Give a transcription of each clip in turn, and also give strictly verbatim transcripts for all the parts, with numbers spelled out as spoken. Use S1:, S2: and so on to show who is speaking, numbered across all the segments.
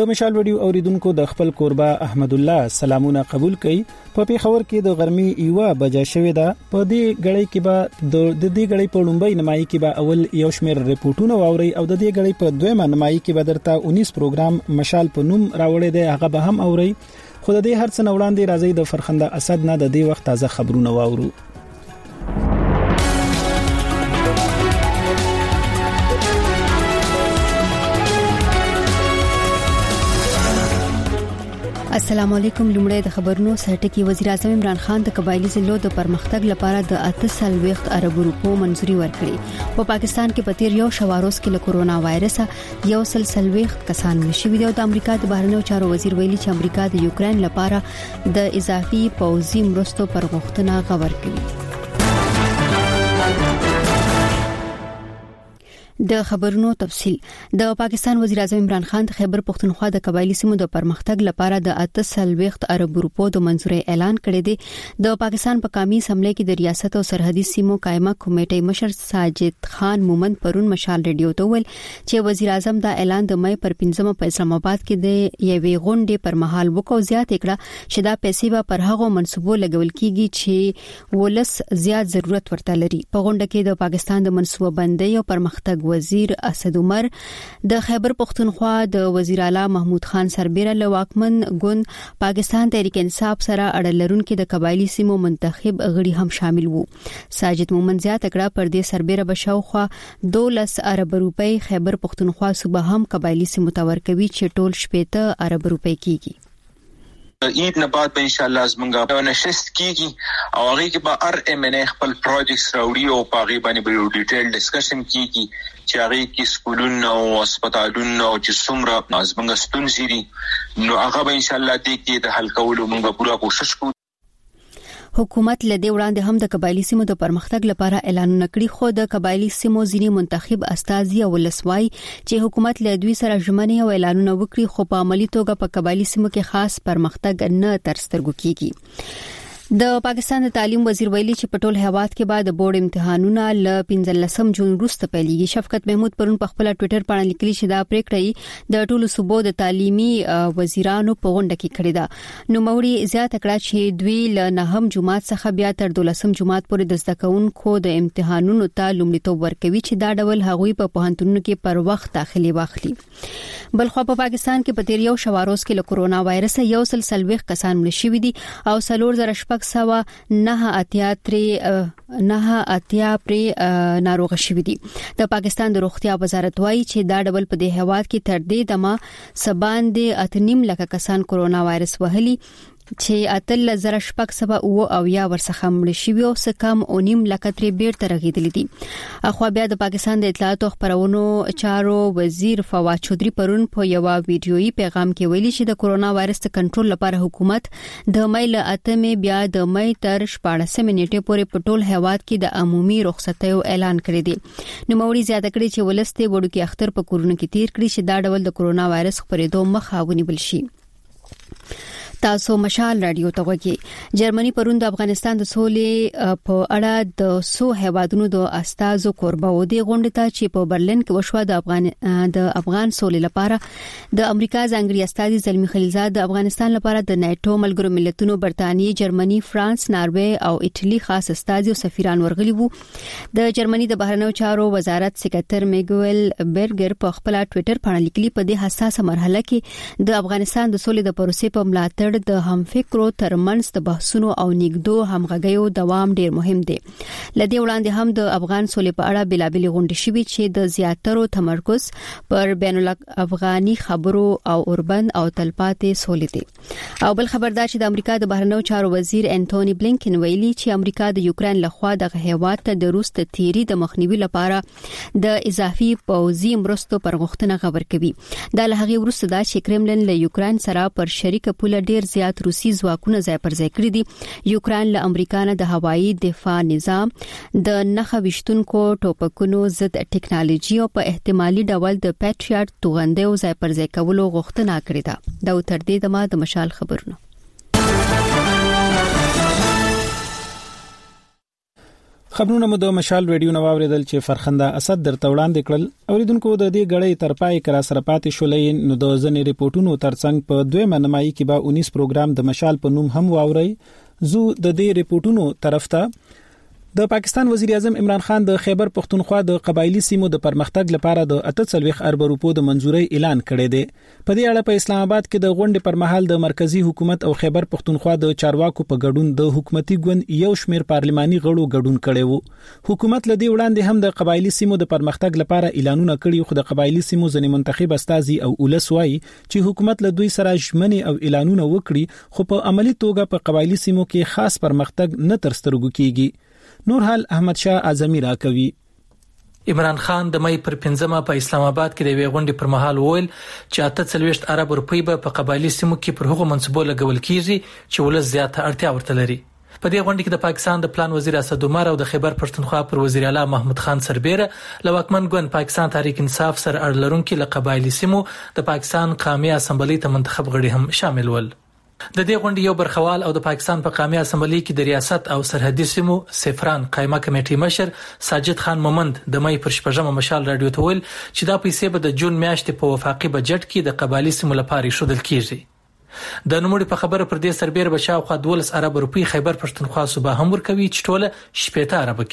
S1: د مشال ویډیو اوریدونکو د خپل کوربه احمد الله سلامونه قبول کړي. په پیښور کې د غرمې یوه بجه شوې ده. په دې غړې کې به د دې غړې په لومړی نمایي کې به اول یو شمېر ریپورتونه واوري او د دې غړې په دویمه نمایي کې به درته انیس پروګرام مشال په نوم راوړی دی، هغه به هم اوري. خو د دې هر څه وړاندې راځي د فرخنده اسد نه د دې وخت تازه خبرونه واورو.
S2: السلام علیکم. لومړی د خبرونو سرټکی. وزیر اعظم عمران خان د قبایلی ضلعو د پرمختګ لپاره د اته سل وخت اربو روپو منځوري ورکړي. په پاکستان کې په تیر یو شواروز کې له کورونا وایرس یو سل سل وخت کسان نشوي دي او د امریکا د بهرنیو چارو وزیر ویلي چې امریکا د یوکرين لپاره د اضافي پوځي مرستو پر غوښتنه غور کوي. د خبرونو تفصيل. د پاکستان وزیر اعظم عمران خان د خیبر پختونخوا د قبایلی سیمو د پرمختګ لپاره د اته سل وخت اربو روپو د منځوري اعلان کړی دی. د پاکستان په قومي اسمبلی کې د ریاست او سرحدي سیمو قائمه کمیټې مشر ساجد خان مومند پرون مشال ریډیو ته ویل چې وزیر اعظم دا اعلان د مې پر پنځمه په اسلام آباد کې د یوې غونډې پر مهال وکړ. زیات کړه چې دا پیسې به پر هغو منصوبو لګول کیږي چې ولس زیات ضرورت ورته لري. په غونډه کې د پاکستان د منصوبه بندۍ او پرمختګ وزیر اسد عمر، د خیبر پختونخوا د وزیر اعلی محمود خان سربیره له واکمن ګوند پاکستان تحریک انصاف سره اړه لرونکو د قبایلی سیمو منتخب غړي هم شامل وو. ساجد مومند زیات کړه پر دې سربیره بشاوخه دولس ارب روپۍ خیبر پختونخوا صوبه هم قبایلی سیمو تور کوي چې ټول شپږ ارب روپۍ کیږي.
S3: عید نه بعد به ان شاء الله زمونږه نشست کیږي او هغه کې به ار ام ان خپل پروجیکټس راوړي او په هغه باندې به ډیټیل ډسکشن کیږي چې هغه کې سکولونه او هسپتالونه او چې څومره زمونږه ستونزې دي نو هغه به ان شاء الله دې کې د حل کولو موږ پوره کوشش کوو.
S2: حکومت له دې وړاندې هم د قبایلی سیمو د پرمختګ لپاره اعلانونه کړي، خو د قبایلی سیمو ځینی منتخب استازي او ولسوای چې حکومت له دوی سره ژمنې او اعلانونه وکړي خو په عملی توګه په قبایلی سیمو کې خاص پرمختګ نه تر سترګو کیږي. د پاکستان د تعلیم وزیر ویلي چې په ټول هیواد کې بعد بورډ امتحانونه ل پنځلسم جون وروسته پیلېږي. شفقت محمود پرون په خپل ټوئیټر باندې لیکلي چې دا پریکړه د ټولو صوبو د تعلیمي وزیرانو په غونډه کې کړې ده. نو موري زیاته کړه چې دوی ل نهم جمعات څخه بیا تر دولسم جمعات پورې د زده کوونکو د امتحانونو ته لومړیتوب ورکوي چې دا ډول هغوی په پوهنتونونو کې پر وخت داخلي واخلي. بلخو په پاکستان کې په تیر یو شواروز کې له کورونا وایرس یو سل سلويخ کسان مړ شوي دي او څلور زره شپږ سوه نه اتیا ترې نه اتیا پرې ناروغ شوي دي. د پاکستان د روغتیا وزارت وایي چې دا ډول په دې هواد کې تر دې دمه سباندې اتنیم لکه کسان کورونا وایرس وهلي چې اتل زره شپږ سوه او او یا ورڅخه مړ شوي او سکم اونیم لکه ترې بیرته رغیدلې دي. اخو بیا د پاکستان د اطلاعات او خبرونو چارو وزیر فواد چودري پرون په یو ویډیويي پیغام کې ویلي چې د کورونا وایرس د کنټرول لپاره حکومت د مې له اتمې بیا د مې تر شپاړسمې نیټې پورې په ټول هیواد کې د عمومي رخصتیو اعلان کړی دی. نو موري زیاته کړی چې ولسته وړو کې اختر په کورونو کې تیر کړی چې دا ډول د کورونا وایرس خپرېدو مخه ونیول شي. تاسو مشال رادیو ته وګورئ. جرمني پرون د افغانستان د سولې په اړه د سو هیوادونو د استازو کوربه و دي غونډه ته چې په برلین کې وشو د افغان د افغان سولې لپاره د امریکا ځانګړي استازي زلمی خلیلزاد د افغانستان لپاره د ناتو ملګرو ملتونو برتانیې، جرمني، فرانس، ناروې او ایټالي خاص استازي او سفیران ورغلي وو. د جرمني د بهرنیو چارو وزارت سکرټر میګویل برګر په خپل ټوئیټر باندې لیکلي په دې حساسه مرحله کې د افغانستان د سولې د پروسې په ملاتړ د همفکرو ترمنځ د بحثونو او نګدو همغږیو دوام ډیر مهم دی. لدې وړاندې هم د افغان سولې په اړه بلابل غونډې شوې چې د زیاترو تمرکز پر بین الافغاني خبرو او اوربند او تلپاتې سولې دی. او بل خبردار چې د امریکا د بهرنیو چارو وزیر انټونی بلینکن ویلي چې امریکا د یوکرين لخوا د هیواد ته د روس ته تیری د مخنیوي لپاره د اضافي پوځي مرستو پر غوښتنه خبر کوي. دا له هغه وروسته دا چې کرملن له یوکرين سره پر شریک پوله ډیر زیات روسي ځواکونه ځای پر ځای کړی دي. یوکرين له امریکا نه د هوایي دفاع نظام د نخښه وشتونکو ټوپکونو ضد ټکنالوژي او په احتمالي ډول د پیټریاټ توغندیو ځای پر ځای کولو غوښتنه کړې ده. دا تر دې دمه د مشال خبرونه.
S1: خبرونه مو د مشال ریډیو نو اوریدل چې فرخنده اسد درته وړاندې کړل اوریدونکو د دې غړې ترپای کرا سره پاتې شولې نو د ځنې ریپورتونو ترڅنګ په دویمه نمایي کې به انیس پروګرام د مشال په نوم هم واوري زو د دې ریپورتونو طرف ته د پاکستان وزیر اعظم عمران خان د خیبر پختونخوا د قبایلی سیمو د پرمختګ لپاره د اته څلويخ ارب روپو د منځوري اعلان کړی دی په دې اړه په اسلام آباد کې د غونډې پر مهال د مرکزی حکومت او خیبر پختونخوا د چارواکو په ګډون د حکومتي ګوند یو شمېر پارلماني غړو ګډون کړي وو حکومت لدی وړاندې هم د قبایلی سیمو د پرمختګ لپاره اعلانونه کړي خو د قبایلی سیمو ځنې منتخب استازي او ولسوي چې حکومت له دوی سره ژمنې او اعلانونه وکړي خو په عملی توګه په قبایلی سیمو کې خاص پرمختګ نه تر سترګو کیږي نور حال احمد شاه اعظمي راکوي
S4: عمران خان د مې پر پنځمه په اسلام آباد کې د وی غونډې پر مهال وویل چې اته څلويخ ارب روپۍ به په قبایلی سیمو کې پر هغو منصبو لګول کیږي چې ولس زیاته اړتیا ورته لري په دې غونډه کې د پاکستان د پلان وزیر اسد عمر او د خیبر پښتونخوا پر وزیر اعلی محمود خان سربیره لواکمن ګوند پاکستان تحریک انصاف سره اړلرونکو له قبایلی سیمو د پاکستان قومي اسمبلی ته منتخب غړي هم شامل ول د دې غونډې یو برخوال او د پاکستان په قومي اسمبلی کې د ریاست او سرحدي سیمو سفران قائمه کمیټې مشر ساجد خان مومند د مې پر شپږمه مشال رادیو ته ویل چې دا پیسې به د جون میاشتې په وفاقي بجټ کې د قبایلی سیمو لپاره شودل کیږي د نوموړي په خبره پر دې سربېره بشاو خو دولس ارب روپۍ خیبر پښتونخوا صوبه هم ورکوي چې ټوله شپږ ارب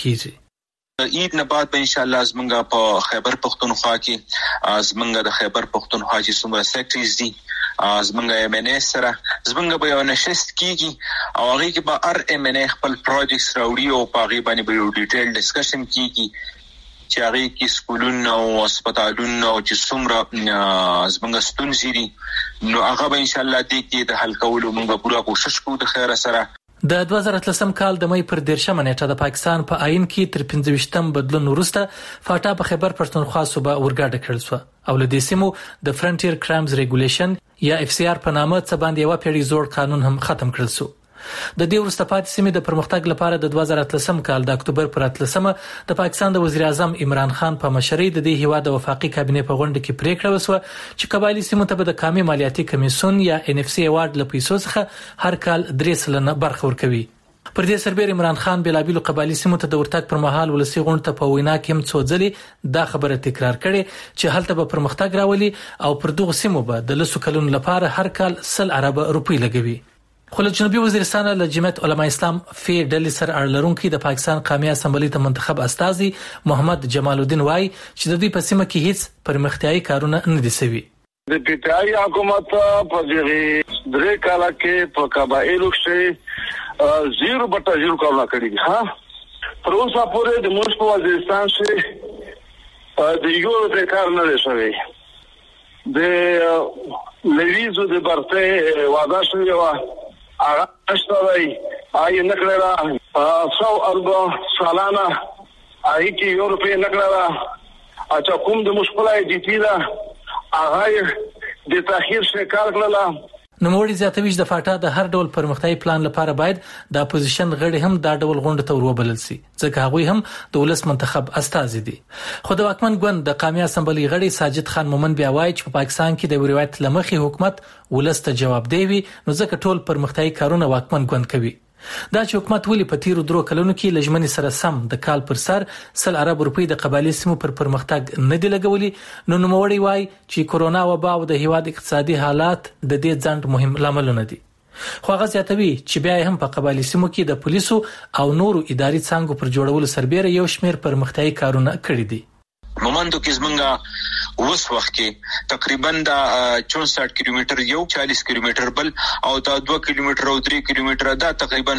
S4: کیږي
S3: عید نه بعد به ان شاء الله زمونږ په خیبر پښتونخوا کې زمونږ د خیبر پښتونخوا چې څومره سیکټریز دي زمونږ ایم ان اس سره زمونږ به یو نشست کیږي او هغه کې به ار ایم ان خپل پروجیکټس راوړي او په هغه باندې به یو ډیټیل ډسکشن کیږي چې هغه کې سکولونه او هسپتالونه او چې څومره زمونږ ستونزې دي نو هغه به ان شاء الله دې کې د حل کولو موږ پوره کوشش کوو د خیر سره
S4: د دوه زره اتلسم کال د مې پر دیرشمه نیټه د پاکستان په آئین کې تر پنځه ویشتم بدلون وروسته فاټا په خیبر پښتونخوا صوبه ورګاډه کړل شو او له دې سیمو د فرنټیر کرایمز ریګولیشن یا اف سی آر په نامه څه باندې یو پیړۍ زوړ قانون هم ختم کړل شو د دې وروسته پاتې سیمې د پرمختګ لپاره د دوه زره اتلسم کال د اکتوبر پر اتلسمه د پاکستان د وزیر اعظم عمران خان په مشرۍ د دې هیواد د وفاقي کابینې په غونډه کې پریکړه وشوه چې قبایلی سیمو ته د قومي مالیاتي کمیسیون یا ان اف سی ایوارډ له پیسو څخه هر کال درې سلنه برخه ورکوي پر دې سربېره عمران خان بلابل قبایلی سیمو ته د ورتګ پر مهال ولسی غونډه ته په وینا کې هم څو ځلې دا خبره تکرار کړي چې هلته به پرمختګ راولي او پر دغه سیمو به د لسو کلونو لپاره هر کال سل ارب روپۍ لګوي خو له جنوبي وزیرستان له جمعیت علما اسلام فی ډلې سره اړلرونکو د پاکستان قومي اسمبلی ته منتخب استازي محمد جمال الدین وای چې د دې په سیمه کې هیڅ پرمختیايي کارونه نه دي شوي
S5: د پی ټی آی حکومت په دغه درې کاله کې په قبایلو کې زیرو بټا زیرو کارونه کړی دي ها پر اوسه پورې د موږ په وزیرستان کې د یو د کار نه شوی د لویزو د برته واده شوی و هغه اشتوي آی نکړه سو اربع سالانه آی کی یورپی نکړه اچھا کوم د مشکلای دي تیرا هغه د تاخير شکار کړل
S4: نو موږ زیاتوي د فاټا د هر ډول پرمختیايي پلان لپاره باید د اپوزیشن غړي هم دا ډول غونډه ته وروبلل شي ځکه هغه هم د ولس منتخب استازي دي خو د واکمن ګوند د قومي اسمبلی غړي ساجد خان مومند بیا وایي چې په پاکستان کې د روایت لمخې حکومت ولس ته جواب دی وي نو ځکه ټول پرمختیايي کارونه واکمن ګوند کوي دا چې حکومت ولې په تیرو درو کلونو کې لجمنې سره سم د کال پر سر سل ارب روپۍ د قبایلی سیمو پر پرمختګ نه دی لګولي نو نوموړی وای چې کورونا وبا او د هیواد اقتصادي حالات د دې ځند مهم لاملونه دي خو هغه زیاتوي چې بیا هم په قبایلی سیمو کې د پولیسو او نورو اداري څنګه پر جوړولو سربېره یو شمېر پرمختیايي کارونه کړی دي
S3: مومندو کې زمونږه اوس وخت کې تقریبا د چونسठ کیلومتر یو چالیس کیلومتر بل او دا دوه کیلومتر او درې کیلومتر دا تقریبا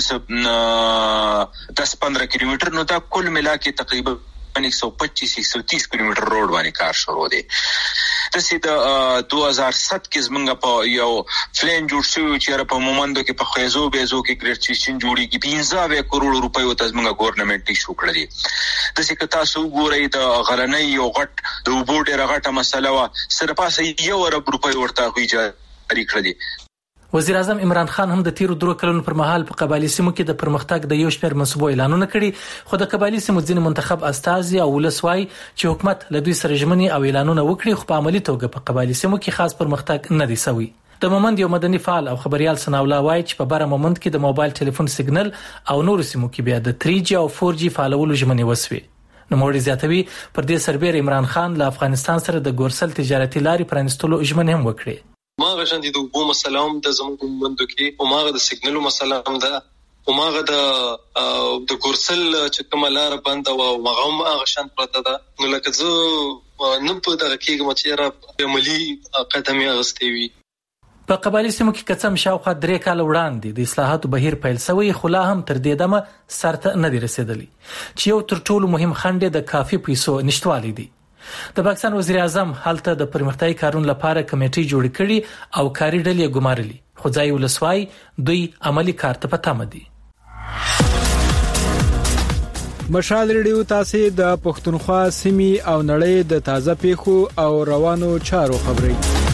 S3: دس پندرہ کیلومتر نو دا کل ملا کې تقریبا ایک سو پچیس ایک سو تیس کیلومتر روډ باندې کار شروع دی د سید دو هزار سات کې زمونږ په یو فلین جوړ شو چې په مومندو کې په خیزو بیزو کې ګریډ جوړی کې پنځه کروڑ روپۍ وته زمونږ ګورنمنت شو کړی د سې کتا سو ګورې د غلنۍ یو غټ د وبوډ رغټه مسله وا سره پاسه یو ارب روپۍ ورته غوړي کړی
S4: وزیر اعظم عمران خان هم د تیرو درو کلونو پر مهال په قبایلی سیمو کې د پرمختګ د یو شمېر منصوبو اعلانونه کړي خو د قبایلی سیمو ځینې منتخب استازي او ولسوای چې حکومت له دوی سره ژمنې او اعلانونه وکړي خو په عملي توګه په قبایلی سیمو کې خاص پرمختګ نه دی شوی د مومند یو مدني فعال او خبريال سناولا وایي چې په بره مومند کې د موبایل ټلیفون سیګنل او نور سیمو کې بیا د تھری جی او فور جی فعالولو ژمنې وسوي. نو موري زیاتوي پر دې سربېر عمران خان له افغانستان سره د ګورسل تجارتي لارې پرانستلو ژمنې هم وکړي.
S6: ما غشن دي د وبو مسله هم د زموږ مندو کې او ما غ د سیګنلو مسله هم ده او ما غ د د ګورسل چې کومه لار بند او ما هم غشن پرته ده. نو لکه زه نه په دغه کې مچېره عملی قدمي غستې وي.
S4: په قبایلی سیمو کې کڅم شاوخوا درې کال وړاندې د اصلاحاتو بهیر پیل شوی خو لا هم تر دې دمه سرته نه دی رسیدلی چې یو تر ټولو مهم خنډ د کافي پیسو نشټوالی دی. د پاکستان وزیر اعظم هلته د پرمختیايي کارونو لپاره کمیټې جوړ کړي او کاري ډلې ګمارلي خو ځای ولسوای دوی عملی کار ته پاتم دي.
S7: مشال ریډیو تاسو د پښتونخوا سیمې او نړۍ د تازه پیښو او روانو چارو خبري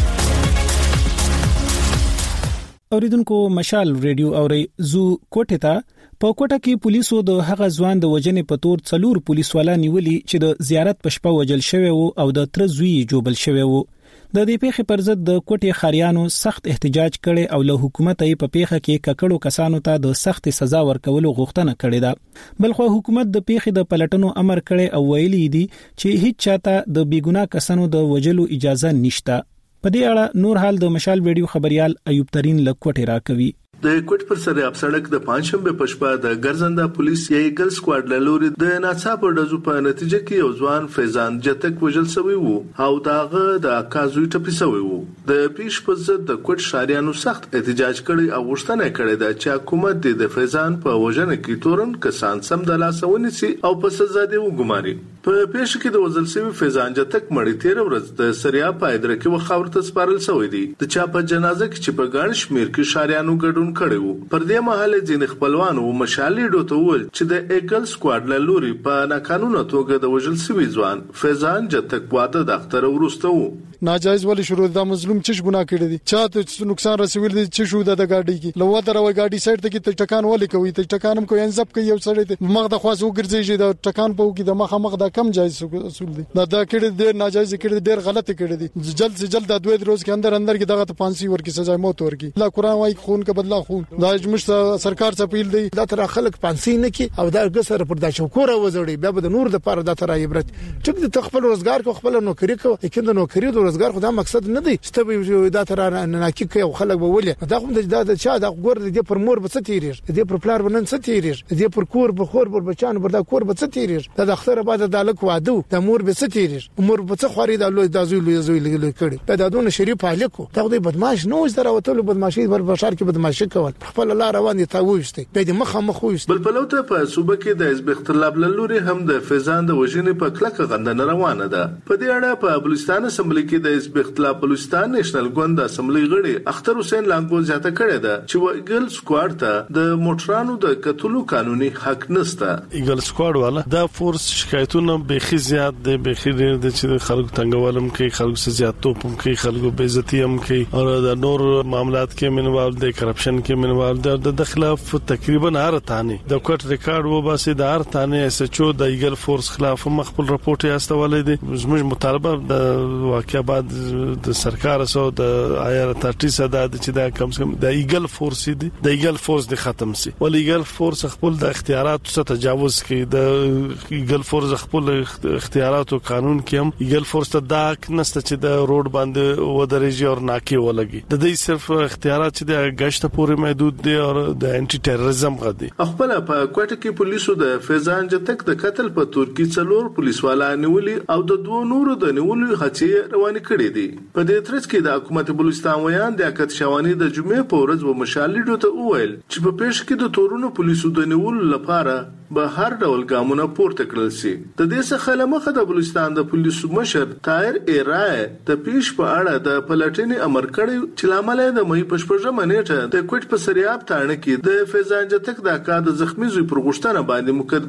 S1: اوریدونکو مشال ریډیو اوري زو کوټه ته په کوټه کې پولیسو د هغه ځوان د وجنې په تور څلور پولیس والا نیولي چې د زیارت په شپه وجل شوی وو او د تر زوی جوبل شوی وو. د دې پیښې پر ضد د کوټې خاریانو سخت احتجاج کړي او له حکومت یې په پیښه کې ککړو کسانو ته د سخت سزا ورکولو غوښتنه کړې ده. بلخو حکومت د پیښې د پلټنو امر کړي او ویلي دي چې هیڅ چاته د بیګناه کسانو د وجلو اجازه نشته. په دې اړه نور حال د مشال ویډیو خبريال ایوب ترين لکوټه راکوي.
S8: د کوټ پر سره اپ سړک د پنځشنبه په شپه د ګرځنده پولیس یې ګل سکواډ له لوري د ناڅاپه ډزو په نتیجه کې یو ځوان فیضان جتک وژل شوی وو او داغه د اکازوی ټپي شوی وو. د پیش په ضد د کوټ شاریانو سخت احتجاج کړي او غوښتنه کړې ده چې حکومت د فیضان په وژنه کې تورن کسان سم د لاسونی سي او په سزا دی وګماري. په پیښ کې د وزل شوی فیضان جتک مړی تیر ورځ د سریا پایدر کې وخاورته سپارل شوی دی. د چا په جنازه کې چې په ګڼ شمیر کې شاریانو ګډون کړو. پر دې مهاله ځین خپلوانو مشالې ډوته ول چې د ایګل سکواډ له لوري په ناقانونه توګه د وژل شوی ځوان فیضان جتک واده د اختر ورسته وو.
S9: ناجایز ولی شروع د مظلوم چش ګناه کړی دي چاته نقصان رسول دي چې شو د گاډي کې لو دروي گاډي سایډ ته کې ټکان ولي کوي ته ټکانم کوي انځب کوي یو سړی مخ د خواص وګرځي د ټکان په کې د مخ مخ د کم جایز اصول دي دا دا کړي ډیر ناجایز کړي ډیر غلط کړي دي جلد سے جلد د دوه روز کې اندر اندر کې دغه ته پانسی ورکی سزا موت ورکی لا قران وايي خون کا بدلا خون دا مش سرکار څخه پیل دی دا تر خلک پانسی نه کی او دا ګسر پر د شکر وزړي بیا د نور د پاره د تر عبرت چې د خپل روزګار کو خپل نوکری کو لیکن د نوکری د روزګار خدا مقصد نه دی ستوي دا تر نه کی کوي خلک به ولې دا کوم د چا د ګور د پر مور به ستیریش د پر پلار بنن ستیریش د پر کور به خور پر بچان پر دا کور به ستیریش دا د اختر بعد د الک وادو د مور به ستیریش مور به څه خوري د لوی د زوی زوی لګل کړي دا دونه شریف الیکو دا د بدمعاش نو زره وتلو بدمعشي پر بشار کې بدمعشي کول خپل الله روان دي تاويشته به د مخه مخويست
S8: بل پلوته په صوبه کې د حزب اختلاف لوري هم د فیضان د وژنې په کلکه غندنه روانه ده. په دې اړه په بلوچستان اسمبلی کې د حزب اختلاف بلوچستان نېشنل ګوند اسمبلی غړي اختر حسین لانګو زیاته کړې ده چې وګل سکواډ ته د موټرانو د قتلو قانوني حق نشته.
S10: ایګل سکواډ والا دا فورس شکایتونه به خي زیات دي به خي ډېر د چې خلکو څنګهولم کې خلکو سره زیات توپم کې خلکو به عزت هم کې او د نور معاملات کې منوال د کرپشن کې منوال د خلاف تقریبا هر تانه د کوټ ریکارډ و باسي د هر تانه اس ایچ او د ایګل فورس خلاف مخبل رپورټ یې استولې دي زموږ مطالبه د واقعیا بعد د سرکار سو د آیر اتارټي صدا چې دا کم کم د ایګل فورس دي د ایګل فورس د ختم سي ول ایګل فورس خپل د اختیارات څخه تجاوز کوي د ایګل فورس خپل اختیارات او قانون کې هم ایګل فورس ته دا نسته چې د روډ باندې و درېږي او ناکي ولګي د دې صرف اختیارات چې د غشت پورې محدود دي او د انټي ټیرریزم غدي.
S8: خپل په کوټه کې پولیسو د فیضان جتک د قتل په ترکی څلور پولیس والا نیولي او د دوه نورو د نیولو هڅې روانې کړې دي. په دې ترڅ کې د حکومت بلوچستان ویان د اکت شوانی د جمعې په ورځ و مشالې ته وویل چې په پیښ کې د تورونو پولیسو د نیولو لپاره به هر ډول ګامونه پورته کړل شي. د دې څخه لمخه د بلوچستان د پولیسو مشر طاهر ایرای د پیښ په اړه د پلټنې امر کړی چې لامل د مې په شپږمه نیټه د کوټ په سریاب تاړه کې د فیضان جتک د اکا د زخمی زوی پر غوښتنه باندې مقدمه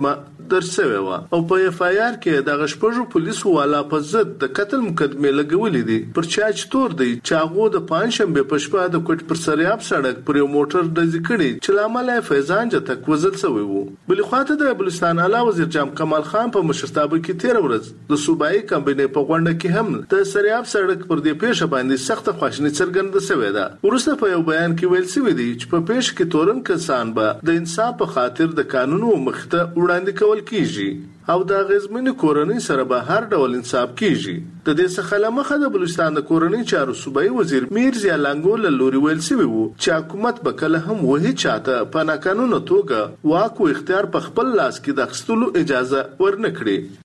S8: درج شوی و او په اف آی آر کې د غشپړو پولیسو والا په ضد د قتل مقدمه لګولې دي پر چاچ تور دی چې هغه د پنځشنبه په شپه د کوټ پر سریاب سړک پر یو موټر د ذکرې چې لامل فیضان جتک وزل شوی وو. بل خواته د بلوچستان اعلی وزیر جام کمال خان په مشرتابه کې تیر ورځ د صوبایي کمپنۍ په غونډه کې هم د سریاب سړک پر دې پیښه باندې سخت خواشنی څرګنده شوې ده. ورسته په یو بیان کې ویل شوی دی چې په پیښه کې تورن کسان به د انصاف په خاطر د قانونو مخته وړاندې کول کیږي او د غزمن کورنۍ سره به هر ډول انصاف کیږي. د دې څخه لمخه د بلوچستان د کورنۍ چارو صوبایي وزیر میر ضیا لنګول لوري ویل شوی وو چې حکومت به کله هم وਹੀ چاته په ناقانونه توګه واک او اختیار په خپل لاس کې د اخیستلو اجازه ورنکړي.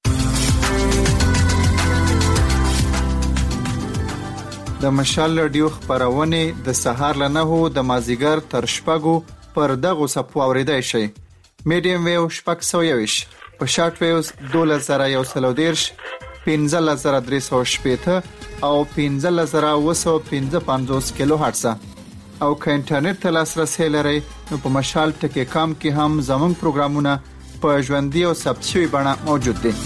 S11: د مشال رادیو خبرونه د سهار له نهو د مازیګر تر شپږو پر دغه صفو اوریدای شي. میډیم ویو شپږ سوه یوش په شارټ ویوز دوه زره یو سل او دیرش پنځه زره درې سوه شپېته او پنځه زره اوه سوه پنځه پنځوس کیلو هرټز او که انټرنیټ ته لاسرسی لرئ نو په مشال ټکی کام کې هم زموږ پروګرامونه په ژوندۍ او ثبت شوي بڼه موجود دي.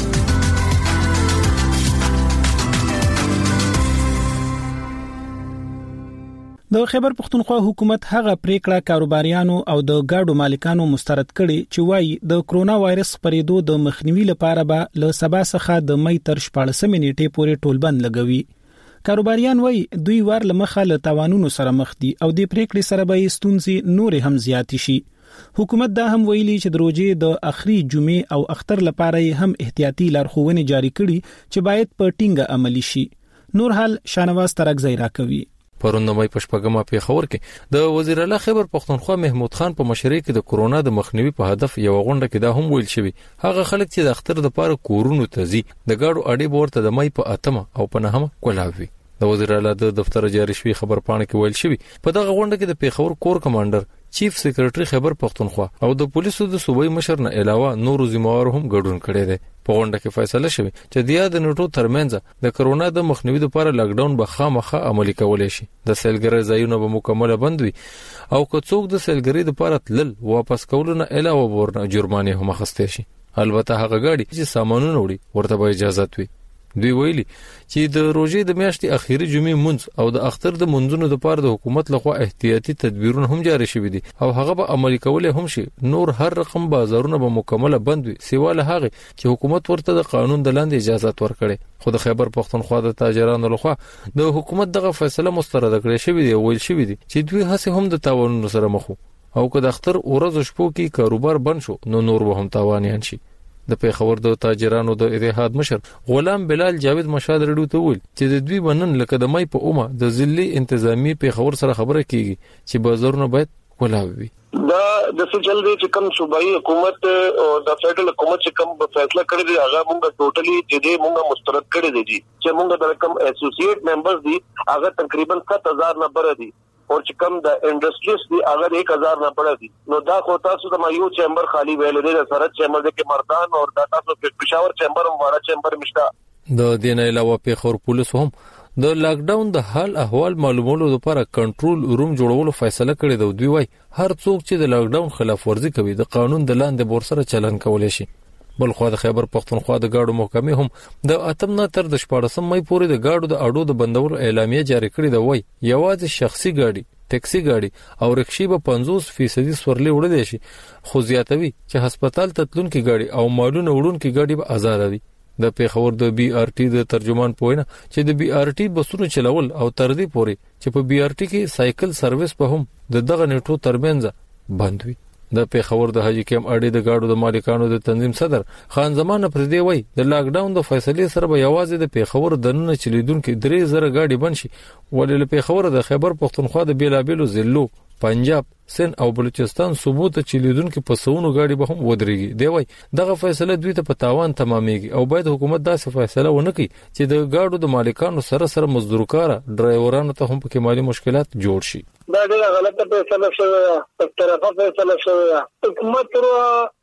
S1: د خیبر پختونخوا حکومت هغه پریکړه کاروباریانو او د ګاډو مالکانو مسترد کړي چې وایي د کرونا وایرس خپرېدو د مخنیوي لپاره به له سبا څخه د مې تر شپاړسمې نیټې پورې ټولبند لګوي. کاروباریان وایي دوی وار لمخه له تاوانونو سره مخ دي او د پریکړې سره به ستونزې نور هم زیات شي. حکومت دا هم ویلي چې د روزې د اخري جمعې او اختر لپاره هم احتیاطي لارښوونې جاری کړي چې باید په ټینګه عملي شي. نور حال شانواز ترکزی راکوي.
S12: پرون د مې پښپګما په خبر کې د وزیر اعلی خیبر پختونخوا محمود خان په مشرۍ کې د کورونا د مخنیوي په هدف یو غونډه کې دا هم ویل شوی هغه خلک چې د اختر د لپاره کورونو ته ځي د ګاډو اړې ورته د مې په اتمه او په نهمه کولاوي. د وزیر اعلی د دفتر جاری شوی خبر پاڼه کې ویل شوی په دغه غونډه کې د پیښور کور کمانډر چیف سیکریټری خیبر پختونخوا او د پولیسو د صوبایي مشر نه علاوه نور ذمہوار هم ګډون کړي دي. په غونډه کې فیصله شوه چې د یاد نټو ترمنځ د کرونا د مخنیوي لپاره لاک ډاون به خامخا عملي کولای شي. د سیلګری ځایونه به مکمل بند وي او که څوک د سیلګری لپاره تلل واپس کول نه علاوه ورنه جرمانه هم اخیستل شي. البته هغه غاډي چې سامانونه وړي ورته به اجازه وي. دوی ویلي چې د روزې د میاشتې اخیری جمعې منځ او د اختر د منځونو لپاره د حکومت لخوا احتیاطي تدبیرونه هم جاری شوي دي او هغه به عملي کولای هم شي. نور هر رقم بازارونه به مکمل بند وي سیواله هغه چې حکومت ورته د قانون د لاندې اجازه ورکړي. خو د خیبر پختونخوا د تاجرانو لخوا د حکومت دغه فیصله مسترد کړې شوې دی او ویل شوی دی چې دوی هڅه هم د تاوانونو سره مخ او که د اختر ورځ شپو کې کاروبار بند شو نو نور به هم تاوانیان شي. د پیښور د تاجرانو د اتحاد مشر غلام بلال جاوید مشاد رډو ته ویل چې د دوی بنن لکه د مې په اومه د ځلې انتظامی پیښور سره خبره کیږي چې بازارونه باید کولاوي.
S5: دا د څه چل دی چې کوم صوبایي حکومت او د فدرال حکومت چې کوم فیصله کړی دی هغه موږ ټوټلی چې دې موږ مسترد کړی دی چې موږ د کوم اسوسییټ ممبرز دي هغه تقریبا سات هزار نمبر دي او چې کوم د انډستریز دی هغه ایک هزار نه پړه دي. نو دا خو تاسو د یو چیمبر خالی ویل دی د سرحد چیمبر د کې مردان او د تاسو په پېښور چیمبر او واړه چیمبر مشته.
S12: د دین علاوه پیښور پولیس هم د لاک ډاون د حال احوال معلومولو لپاره کنټرول روم جوړولو فیصله کړې ده. دوی وايي هر څوک چې د لاک ډاون خلاف ورزي کوي د قانون د لاندې بور سره چلن کولای شي. بل خو د خیبر پختونخوا د ګاډو محکمې هم د اتم نه تر د شپاړسم مې پورې د ګاډو د اډو د بندولو اعلامیه جاری کړې ده. وای یوازې شخصي ګاډي ټیکسي ګاډي او رکشي به پنځوس فیصد سورلي وړل شي خو زیاتوي چې هسپتال ته تلونکي ګاډي او مالونه وړونکي ګاډي به آزاد وي. د پیښور د بي ار ټي د ترجمان پوینه چې د بي ار ټي بسونو چلول او تر دې پورې چې په بي ار ټي کې سایکل سرویس په هم د دغه نیټو ترمنځ بند وي. د پیښور د حاجی کیم اړې د گاډو د مالکانو د تنظیم صدر خان زمان پر دی وای د لاک ډاون د فیصلې سره به یوازې د پیښور د نن چلیدونکو درې زره گاډي بنشي ولې پیښور د خیبر پختونخوا د بیلابیلو ضلعو پنجاب سند او بلوچستان صوبو ته چلیدونکو په سونو گاډي به هم ودرېږي. دی وای دغه فیصله دوی ته په تاوان تمامېږي او باید حکومت داسې فیصله ونه کړي چې د گاډو د مالکانو سره سره مزدورکار ډرایورانو ته هم په مالی مشکلات جوړ شي.
S5: دا ډېره غلطه فیصله شوه، په طرفه فیصله شوه. حکومت تر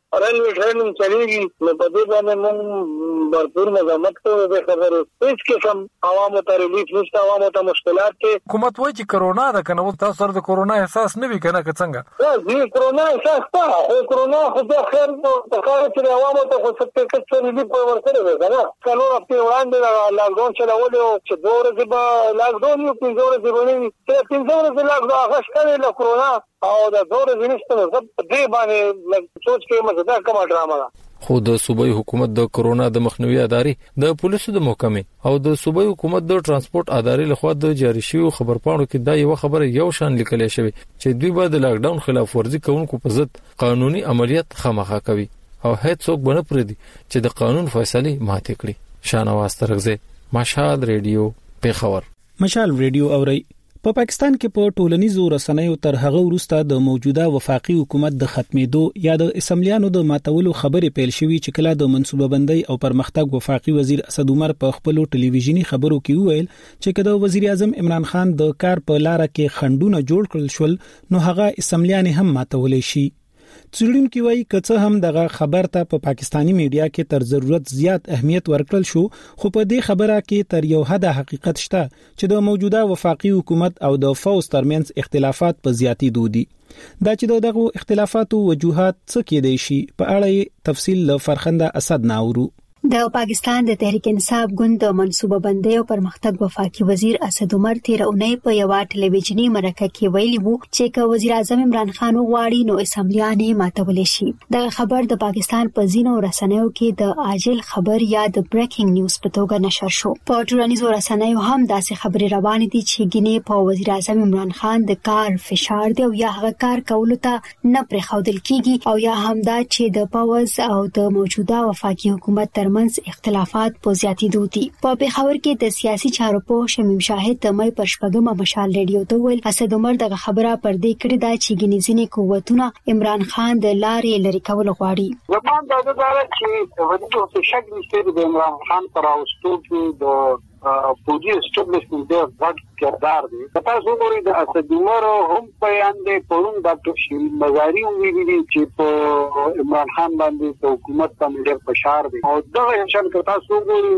S5: ریلوی ټرین چلیږي نو په دې باندې موږ भरपूर مزاحمت کوو به خبره هیڅ قسم عوامو ته ریلیف نشته عوامو ته مشکلات کې
S13: حکومت وایي چې کرونا ده کنه تاسو سره د کرونا احساس نه وی کنه که څنګه
S5: زه کرونا احساس ته خو کرونا خو د خیر په کار کې عوامو ته خو څه څه ریلیف ورکړي ده نه کله په وړاندې لاکډاون چلول او چې دوه ورځې به لاکډاون یو پنځه ورځې باندې چې پنځه ورځې لاکډاون هغه شته له کرونا او د دوه ورځې نشته زه دې باندې سوچ کې مزه دا کومه ډرامه ده
S12: خو د صوبایي حکومت د کرونا د مخنیوي ادارې د پولیسو د محکمې او د صوبایي حکومت د ترانسپورت ادارې لخوا د جاري شوی خبرپاڼو کې دا یو خبره یو شان لیکل شوی چې دوی به د لاکډاون خلاف ورزي کوونکو په ضد قانوني عملیات خامخا کوي او هیڅ څوک بنه پردي چې د قانون فیصله ماته کړي شانواز ترغزه مشال ریډیو پیښور
S1: مشال ریډیو اوري په پاکستان کې په ټولنیزو رسنیو تر هغه وروسته د موجوده وفاقي حکومت د ختمېدو یا د اسمبلیانو د ماتولو خبرې پیل شوې چې کله د منصوبه بندۍ او پرمختګ وفاقي وزیر اسد عمر په خپل ټلویزیونی خبرو کې وویل چې کله وزیر اعظم عمران خان د کار په لار کې خندونه جوړ کړل شول نو هغه اسمبلیان هم ماتولې شي څېړونکو وايي کڅه هم دغه خبر ته په پا پاکستانی میډیا کې تر ضرورت زیات اهمیت ورکړل شو خو په دې خبره کې تر یو حد حقیقت شته چې د موجوده وفاقي حکومت او د فوز ترمنځ اختلافات په زیاتی دودي دا چې دغه اختلافاتو وجوهات څه کېدای شي په اړه تفصیل له فرخنده اسد ناورو
S2: د پاکستان د تحریک انصاف ګوند د منصوبه بندۍ او پرمختګ وفاقي وزیر اسد عمر تیر اونۍ په یو ټلویزیونی مرکه کې ویلي وو چې که وزیر اعظم عمران خان وغواړي نو اسمبلیان یې ماتولی شي دا خبر د پاکستان په ځینو رسنیو کې د عاجل خبر یا د بریکینګ نیوز په توګه نشر شو په ټولنیزو رسنیو هم داسې خبرې روانې دي چې ګینه په وزیر اعظم عمران خان د کار فشار دی او یا هغه کار کولو ته نه پرېښودل کیږي او یا هم دا چې د پاوز او د موجوده وفاقي حکومت تر منځ اختلافات په زیاتېدو دي په پیښور کې د سیاسي چارو په شمیم شاهد د مې پر شپږمه مشال ریډیو ته ویل اسد عمر دغه خبره پر دې کړې ده چې ګنیزینې قوتونه عمران خان د لارې لري کول غواړي
S5: زموږ د دغه چې د دغه شک نشته د عمران خان پر اوستو کې د پوجي اسټابلیشمنت د غټ کردار دی تاسو ګورئ د اسد عمر هم بیان دی پرون ډاکټر شیل مزاری ویلي چې په عمران خان باندې د حکومت باندې ډېر فشار دی او دغه شان که تاسو ګورئ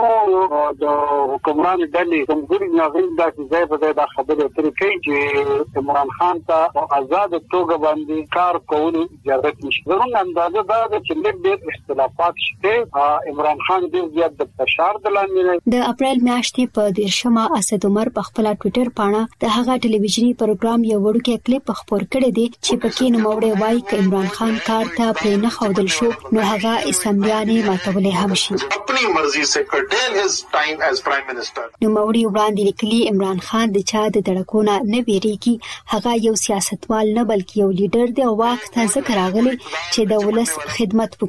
S5: نو د حکومت ډلې څنګه ناغین د ځای په ځای د خبرې ترې کوي چې عمران خان ته آزاد توګه باندې کار کول اجازه نشته زموږ اندازه دا ده چې ډېر اختلافات شته عمران خان ډېر زیات د فشار د لاندې
S2: د اپریل میاشتې په دیرشمه اسد عمر په خپل ټوئیټر باندې د هغه ټلویزیونی پروګرام یو وړوکی کلیپ خپور کړی دی چې پکې نوموړی وایي چې عمران خان کار ته پرې نه ښودل شو نو هغه اسمبلیانې ماتولې هم شي
S14: خپل مرزي سے کډل هیز ټایم از پرایم منسٹر
S2: نوموړی وړاندې لیکلي عمران خان د چا د دړکونه نه بیریږي هغه یو سیاستوال نه بلکې یو لیډر دی او واک ته ځکه راغلی چې د ولس خدمت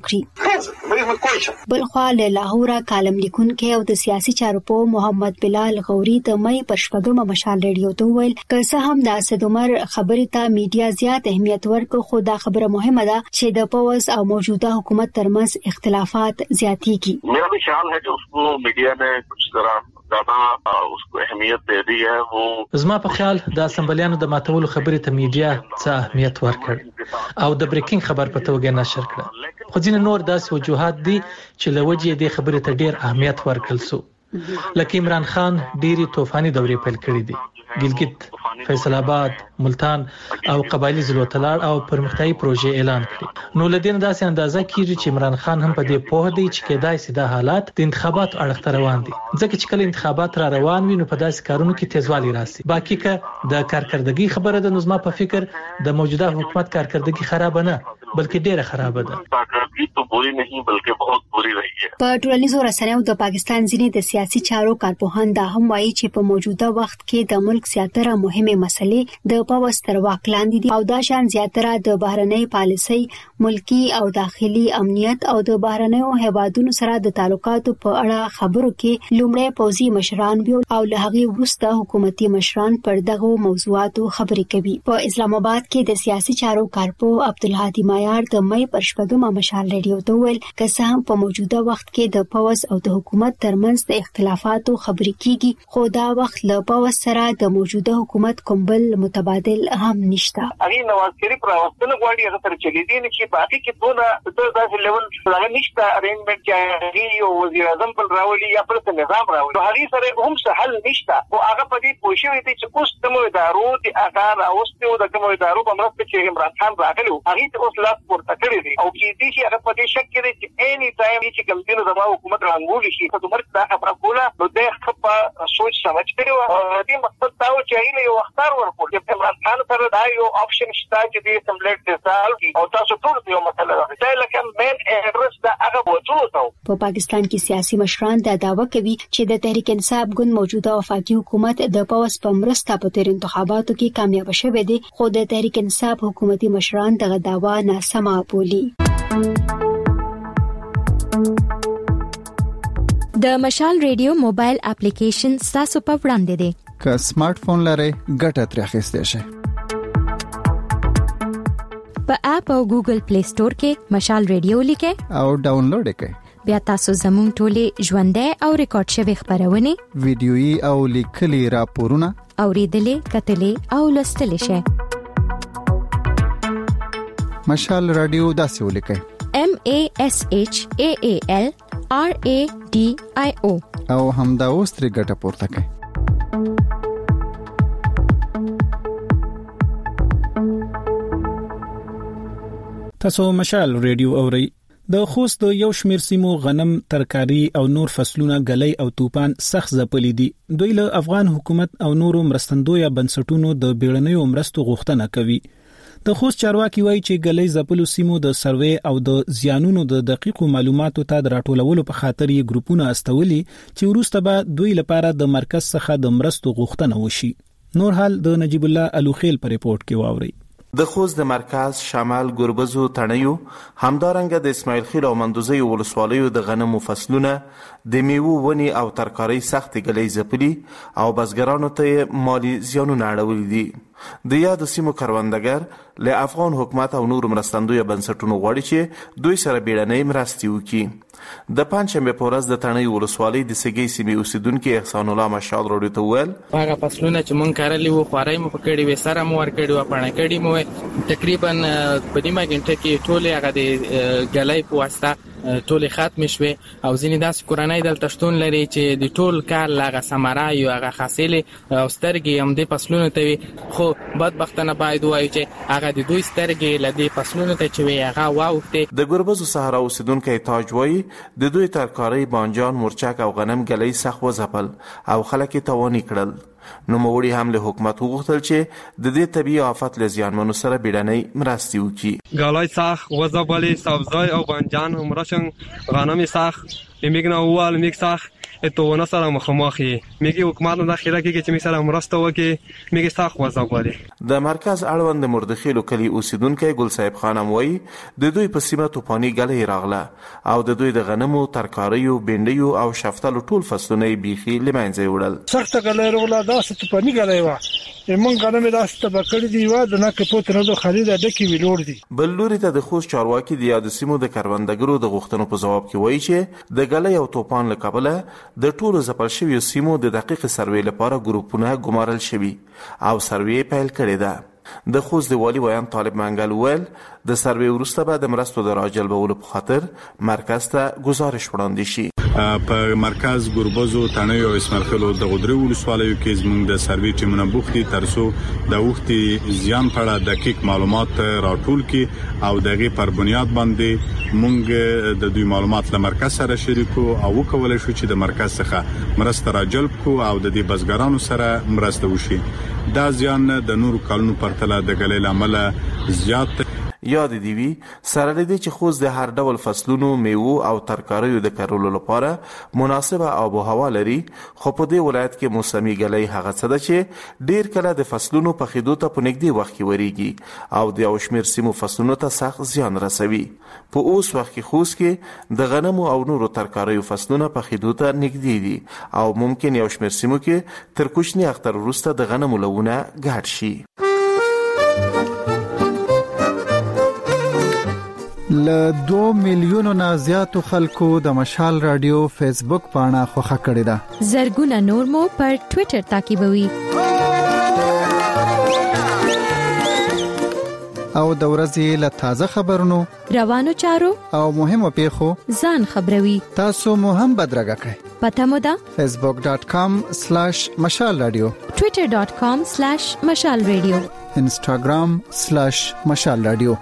S2: وکړي بلخوا له لاهور کالم لیکونکي او د سیاسي چارو محمد بلال غوري د مې پر شپږمه مشال ریډیو ته ویل که څه هم د اسد عمر خبرې ته میډیا زیات اهمیت ورکړ خو دا خبره مهمه ده چې د پوز او موجوده حکومت ترمنځ اختلافات زیاتېږي
S14: میرا بھی خیال ہے کہ اس کو میڈیا نے کچھ طرح زیادہ اس کو اهمیت دے دی ہے وہ
S4: زما په خیال د اسمبلیانو د ماتولو خبرې ته میډیا څه اهمیت ورکړ او د بریکینګ خبر په توګه نشر کړ خو ځینې نور داسې وجوهات دي چې لوجې د خبرې ته ډیر اهمیت ورکړل سو لکه عمران خان ډيري طوفاني دورې پیل کړې دي ګلګت فیصل آباد ملتان او قبایلی زلوتلار او پرمختیايي پروژې اعلان کړې نو لدین داسې اندازه کیږي چې عمران خان هم په دې پوه دی چې کېدای سي د حالات د انتخابات اړخ روان دي ځکه چې کله انتخابات را روان وي نو په داسې کارونو کې تیزوالی راسي باقي که د کارکردګي خبره د نظم په فکر د موجوده حکومت کارکردګي خراب نه بلکې ډیره خراب ده
S14: کارکردګي ته بوري نه بلکې بہت بری رہی ہے
S2: په ټولنیزو رسنیو د پاکستان ځینې د سیاسي چارو کارپوهان دا هم وایي چې په موجوده وخت کې د ملک زیاتره مهمه مسلې د پاوس تر واک لاندې دي او دا شان زیاتره د بهرنۍ پالیسۍ ملکی او داخلي امنیت او د بهرنیو هیوادونو سره د تعلقاتو په اړه خبرو کې لومړی پوزي مشران بیا او له هغه وروسته حکومتي مشران پر دغه موضوعاتو خبرې کوي په اسلام آباد کې د سیاسي چارو کارپو عبدالهادي مایار د مې پر شپږمه مشال مشال ریډیو ته ویل که هم په موجوده وخت کې د پاوس او د حکومت ترمنځ د اختلافاتو خبرې کیږي خو دا وخت له پاوس سره د موجوده حکومت کومبل متبادل هم نشته.
S15: اغه نواز شریف راوستنه غواړي هغه تر چلی دي چې باقي کې دونه د داسې لیول څنګه نشته ارینجمنت چې یو وزیر اعظم بل راولي یا بل نظام راولي هغه سره هم څه حل نشته او هغه په دې پوښتنه دي چې اوس د مو ادارو د هغه راوستو د کومو ادارو په مرسته چې عمران خان راغلی هغه اوس لاس ورته کړی دي او کې دي چې هغه په دې شک کې چې اني ټایم چې کوم دینه د حکومت رانګول شي په عمر دا خبره کوله نو د خپل سوچ سمج کړو دې مقصد دا و چې هغه یو وختار ورکول چې عمران خان سره دا یو اپشن شته چې دې سمبلیټ ډیسال او تاسو ټول یو مسله ده دا لکه مین اډرس دا هغه وځو
S2: په پاکستان کې سیاسي مشران دا دعوه کوي چې د تحریک انصاف ګوند موجوده وفاقي حکومت د پاوس په مرسته په تیر انتخاباتو کې کامیاب شوه دي خو د تحریک انصاف حکومتي مشران دغه دعوا ناسمه بولي.
S16: د مشال ریډیو موبایل اپلیکیشن تاسو په وړاندې دی.
S11: که سمارټ فون لرئ ګټه ترې اخیستئ شئ.
S16: په اپ او ګوګل پلی سٹور کې مشال ریډیو لیکئ
S11: او ډاونلوډ یې کړئ.
S16: بیا تاسو زموږ ټولې ژوندۍ او ریکارډ شوی خبرونه
S11: ویډیويي او لیکلي راپورونه
S16: اوریدلې کتلې او لوستلې شئ.
S11: مشال رادیو داسې ولیکئ
S16: M A S H A A L R A D I O
S11: او همدا اوس ترې ګټه پورته کړئ.
S1: تاسو مشال ریډیو اورئ. د خوست د یو شمیر سیمو غنم ترکاری او نور فصلونه غلې او طوفان سخت ځپلې دي. دوی له افغان حکومت او نورو مرستندوی بنسټونو د بیړنیو مرستو غوښتنه کوي. د خوست چارواکي وایي چې غلې ځپلو سیمو د سروې او د زیانونو د دقیقو معلوماتو ته د راټولولو په خاطر یې ګروپونه استولي چې وروسته به دوی لپاره د مرکز څخه د مرستو غوښتنه وشي. نور حال د نجیب الله الوخیل په ریپورت کې واوري.
S17: د خوست د مرکز شمال ګربزو تڼیو همدارنګه د اسماعیل خیل او مندوزي ولسوالیو د غنمو فصلونه د میوو ونی او ترکاری سخت غلې ځپلي او بزګرانو ته مالی زیانونه اړولي دي. د یاد سیمو کروندګر له افغان حکومت او نور مرستندوی بنسټونو غواړي چې دوی سره بیړنۍ مرستې وکړي. د پنځمه په ورځ د تڼیو ولسوالۍ د سګي سیمې اوسیدونکو احسان الله مشال وروډي ته ویل
S18: هغه فصلونه چې مونږ کارلې وو خوارای مو پکړې وې سره مو ور کړې و پړنه کړې مو تقریبا په دې مګنټه کې ټول هغه د غلې په واسطه ټول ختم شوه او ځینې داس کورنۍ دلته شتون لري چې د ټول کار لاغه سمرا یو هغه حاصل او سترګې هم د فصلونو ته خو بدبختانه باید وایي چې هغه د دوی سترګې لدی فصلونو ته چې هغه واوخته.
S17: د ګربزو صحرا اوسیدونکو تاج وایي د دوی ترکاری بانجان مرچک او غنم غلې سخت وځپل او خلک توانی کړل. نو موړي هم له حکومت وغوښتل چې د دې طبيعي آفت له زیانمنو سره بیړنۍ مرستې وکړي.
S19: غلای ساخ وځبلې سبزای او بانجان همراشن غنم ساخ میګنه وال میګ ساخ ته ونه سره مخامخي میګي حکومت نه خیره کې چې می سره مرسته وکړي میګي ساخ وځبلې.
S17: د مرکز اړوند مردخیلو کلی اوسیدونکو ګل صاحب خانم وایي د دوی په سیمه توپانی غلې راغله او د دوی د غنمو ترکاریو بینډیو او شفتالو ټول فصلونه بيخي لمنځه وړل.
S20: سخت غلې راغله دا ست توپانی غلې وا موږ غنم داسته بکړې دی وا د نه کې پوت نه د خرید ډکی ویلور دي.
S17: بل لوري ته د خوست چارواکي د یاد سیمو د کروندګرو د غوښتنو په جواب کې وایي چې د غلې او توپان له کبله د ټولو ځپل شویو سیمو د دقیق سروې لپاره ګروپونه ګمارل شوي او سروې پیل کړې ده. د خوست د والی ویان طالب منګل ویل د سروې وروسته به د مرستو د راجلبولو په خاطر مرکز ته گزارش وړاندې شي.
S21: په مرکز ګربزو تڼیو او اسماعیل خیل د غدري ولسوالیو کې زموږ د سروې ټیمونه بوختي ترڅو د وختي زیان په اړه دقیق معلومات راټول کړي او دغه پر بنیاد باندې موږ د دوی معلومات له مرکز سره شریکو او وکولای شو چې د مرکز څخه مرسته راجلب کو او د دې بزګرانو سره مرسته وشي. دا زیان د نور کلونو پرتله د غلې لامل زیات
S17: یاد دی وی سره لدی چې خوست د هر ډول فصلونو میوه او ترکاریو د کارولو لپاره مناسبه آب او هوا لري خو په دې ولایت کې موسمي غلې هغه څه ده چې ډیر کله د فصلونو په خېدو ته په نږدې وخت کې وریږي او د اوشمیر سیمو فصلونو ته سخت زیان رسوي. په اوس وخت کې خوست کې د غنمو او نورو ترکاریو فصلونه په خېدو ته نږدې دي او ممکن یو شمیر سیمو کې تر کوچنی اختر وروسته د غنمو لونه ګډ شي.
S11: ل دوه میلیونو نه زیاتو خلکو د مشال رادیو فیسبوک پاڼه خوښه کړې ده.
S16: زرګونه نور مو پر ټوئیټر تعقیبوي.
S11: او د ورځې له تازه خبرونو،
S16: روانو چارو
S11: او مهمو پیښو
S16: ځان خبروي.
S11: تاسو مو هم بدرګه کړئ.
S16: پته مو ده
S11: facebook dot com slash mashal radio،
S16: twitter dot com slash mashal radio،
S11: instagram slash mashal radio.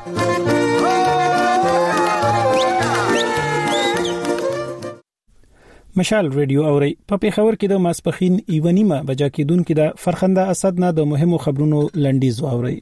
S1: مشال ریډیو اوري په پیښور کې د ماسپخین ایونیمه بجا کېدونکو د فرخنده اسد نه د مهمو خبرونو لنډیز اوري.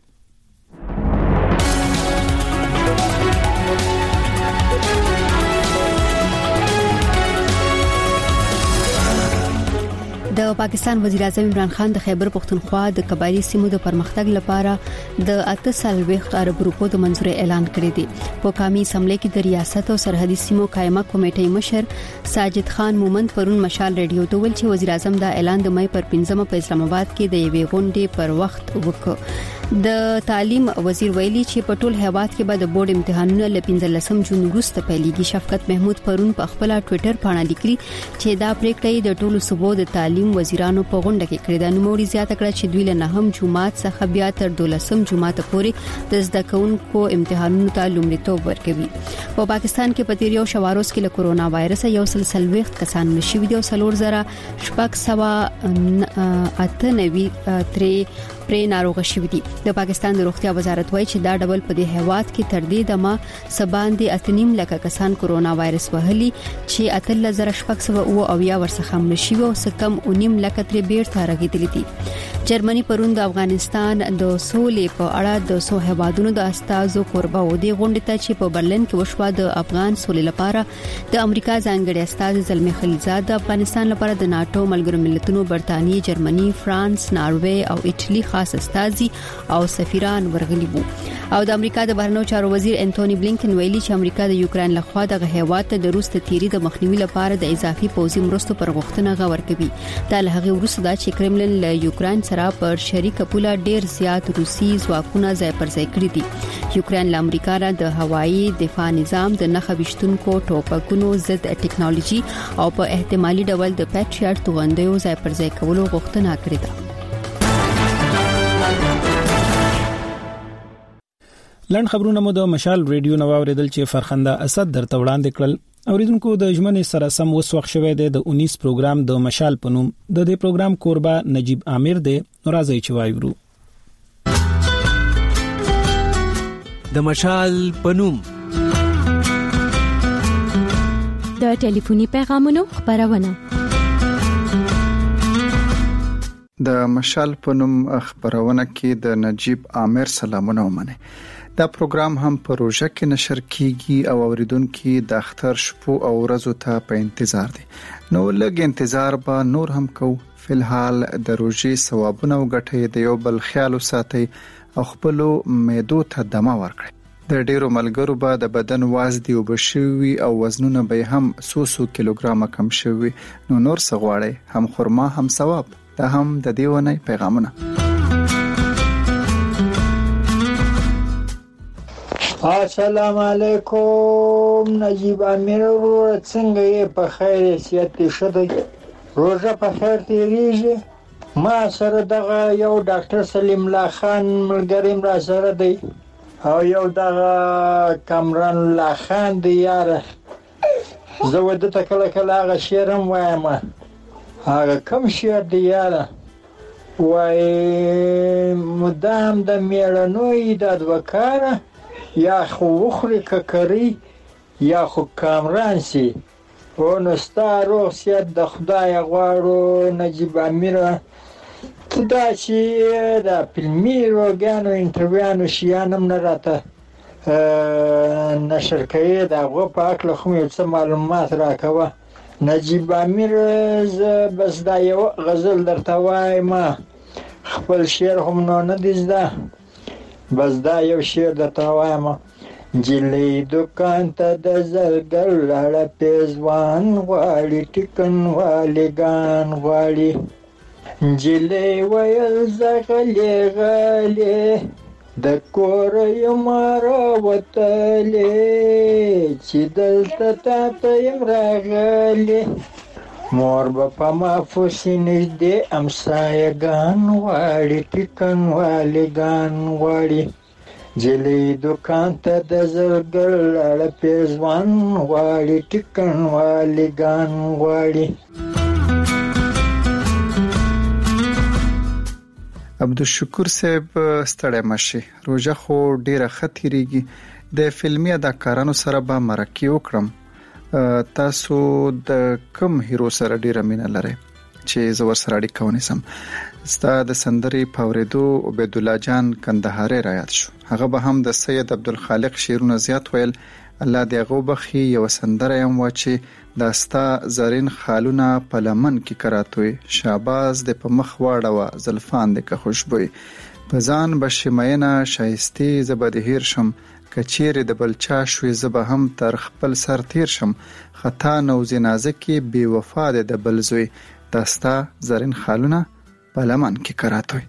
S2: د پاکستان وزیر اعظم عمران خان د خیبر پختونخوا د قبایلی سیمو د پرمختګ لپاره د اته سلويخ ارب روپو د منځوري اعلان کړی دی. په قومي اسمبلی کې د ریاست او سرحدي سیمو قائمه کمیټې مشر ساجد خان مومند پرون مشال ریډیو ته ویل چې وزیر اعظم دا اعلان د مې پر پنځمه په اسلام آباد کې د یوې غونډې پر وخت وکړ. د تعلیم وزیر ویلي چې په ټول هیواد کې به د بورډ امتحانونه ل پنځلسم جون وروسته پیلېږي. شفقت محمود پرون په خپل ټوئیټر باندې لیکلي چې دا پریکړه د ټولو صوبو د تعلیم وزیرانو په غونډه کې کړې ده. نو موري زیاته کړه چې دوی له نهم جمعات څخه بیا تر دولسم جمعات پورې د زده کوونکو امتحانونو ته لومړیتوب ورکوي. په پاکستان کې په تیریو شواروس کې له کورونا وایرس یو سلسله وخت کسان نشوي دي او سلور زره شپږ سوا اته نوي ترې پرې ناروغ شوي دي. د پاکستان د روغتیا وزارت وایي چې دا ډول په دې هیواد کې تر دې دمه سباندې اتنیم لکه کسان کورونا وایرس وهلي چې اتل زره شپږ سوا او اویا ورڅخه مړ شوي او سکم اونیم لکه ترې بیرته راغلي دي. جرمني پرون د افغانستان د سولې په اړه د سو هیوادونو د استازو کوربه و دي غونډه ته چې په برلین کې وشوه د افغان سولې لپاره د امریکا ځانګړي استاذ زلمي خلیلزاد د افغانستان لپاره د ناتو ملګرو ملتونو برتانیې، جرمني، فرانس، ناروې او ایټالي خاص استازي او سفیران ورغلي وو. او د امریکا د بهرنیو چارو وزیر انټونی بلینکن ویلي چې امریکا د یوکرين لخوا د هیواد ته د روس ته تیری د مخنیوي لپاره د اضافي پوځي مرستو پر غوښتنه غور کوي. دا له هغه وروسته دا چې کرملن له یوکرين سره پر شریک پوله ډیر زیات روسي ځواکونه ځای پر ځای کړی دي. یوکرين له امریکا را د هوایي دفاع نظام د نخښتونکو ټوپکونو ضد ټکنالوژي او په احتمالي ډول د پیټریاټ توغندیو ځای پر ځای کولو غوښتنه کړې ده.
S1: لند خبرونه مو د مشال ریډیو نو اوریدل چې فرخنده اسد درته وړاندې کړل. اوریدونکو د ژمنې سره سم اوس وخت شوه د انیس پروګرام د مشال پنوم د دې پروګرام کوربه نجیب عامر دی. ناراضي چوایورو
S3: د مشال پنوم
S16: د ټلیفوني پیغامونو خبرونه
S11: د مشال پنوم خبرونه کې د نجیب عامر سلامونه ومنه. دا پروګرام هم په روزه کې نشر کیږي او اوریدونکو د اختر شپو او ورځو ته په انتظار دي. نو لږ انتظار به نور هم کو. فلحال د روزي ثوابونه او ګټې د یو بل خیال ساتي او خپل معدو ته دمه ورکړي. د ډیرو ملګرو به د بدن وازدي او بشوي او وزنونه به هم سو سو کیلوګرام کم شوي. نو نور سغواړي هم خرما هم ثواب. دا هم د دیونه پیغامونه.
S22: السلام علیکم نجیب امیر ورور څنګه یې په خیر سیادت شته روزه په خیر تیریږي. ما سره دغه یو ډاکټر سلیم الله خان ملګری را سره دی او یو دغه کامران الله خان دی یاره. زه ودته کله کله هغه شعرم وایم. هغه کوم شعر دی یاره وای مدام د میړنوي د وکاره یا خو وخوري ککري یا خو کامران سي او نستا روغ سیاد د خدای غواړو نجیب امیر ته دا چې د فلمي روګانو انټرویانو شیانم نه راته نشر کوي دا غو په اکل خو یو څه معلومات راکوه. نجیب امیر ز بس دا یو غزل درته وایم خپل شعر هم نه دي زده بس دا یو شعر درته وایم. جلې دکان ته د زرګر لړ پیزوان غواړي ټکن والګان غواړي جلې ویل زغلې غلې د کور یم راوتلې چې دلته تا ته یم راغلې مور به په ما پسې نږدې امسایهګان غواړي ټیکنوالېګان غواړي جلۍ دوکان ته د زرګر لاړه پېزوان غواړي ټیکنوالېګان غواړي.
S11: عبدالشکور صاحب ستړی مشي روژه خو ډیره ښه تیریږي د فلمي اداکارانو سره به مرکه وکړم تاسو د کوم هیرو سره ډیره مینه لرئ چې زه ورسره اړیکه ونیسم؟ ستا د سندرې په اورېدو عبید الله جان کندهاري را یاد شو هغه به هم د سید عبدالخالق شعرونه زیات ویل الله دې هغه وبخي یو سندره هم و چې دا ستا زرین خالونه په لمن کې کراتوي شاباز دې په مخ واړوه زلفان دې که خوشبوي په ځان به شمینه شایستې زه به دې هیر شم که چیرې د بل چا شوې زه به هم تر خپل سر تیر شم خطا نوزې نازکې بې وفا دې د بل زوی دا ستا زرین خالونه په لمن کې کراتوي.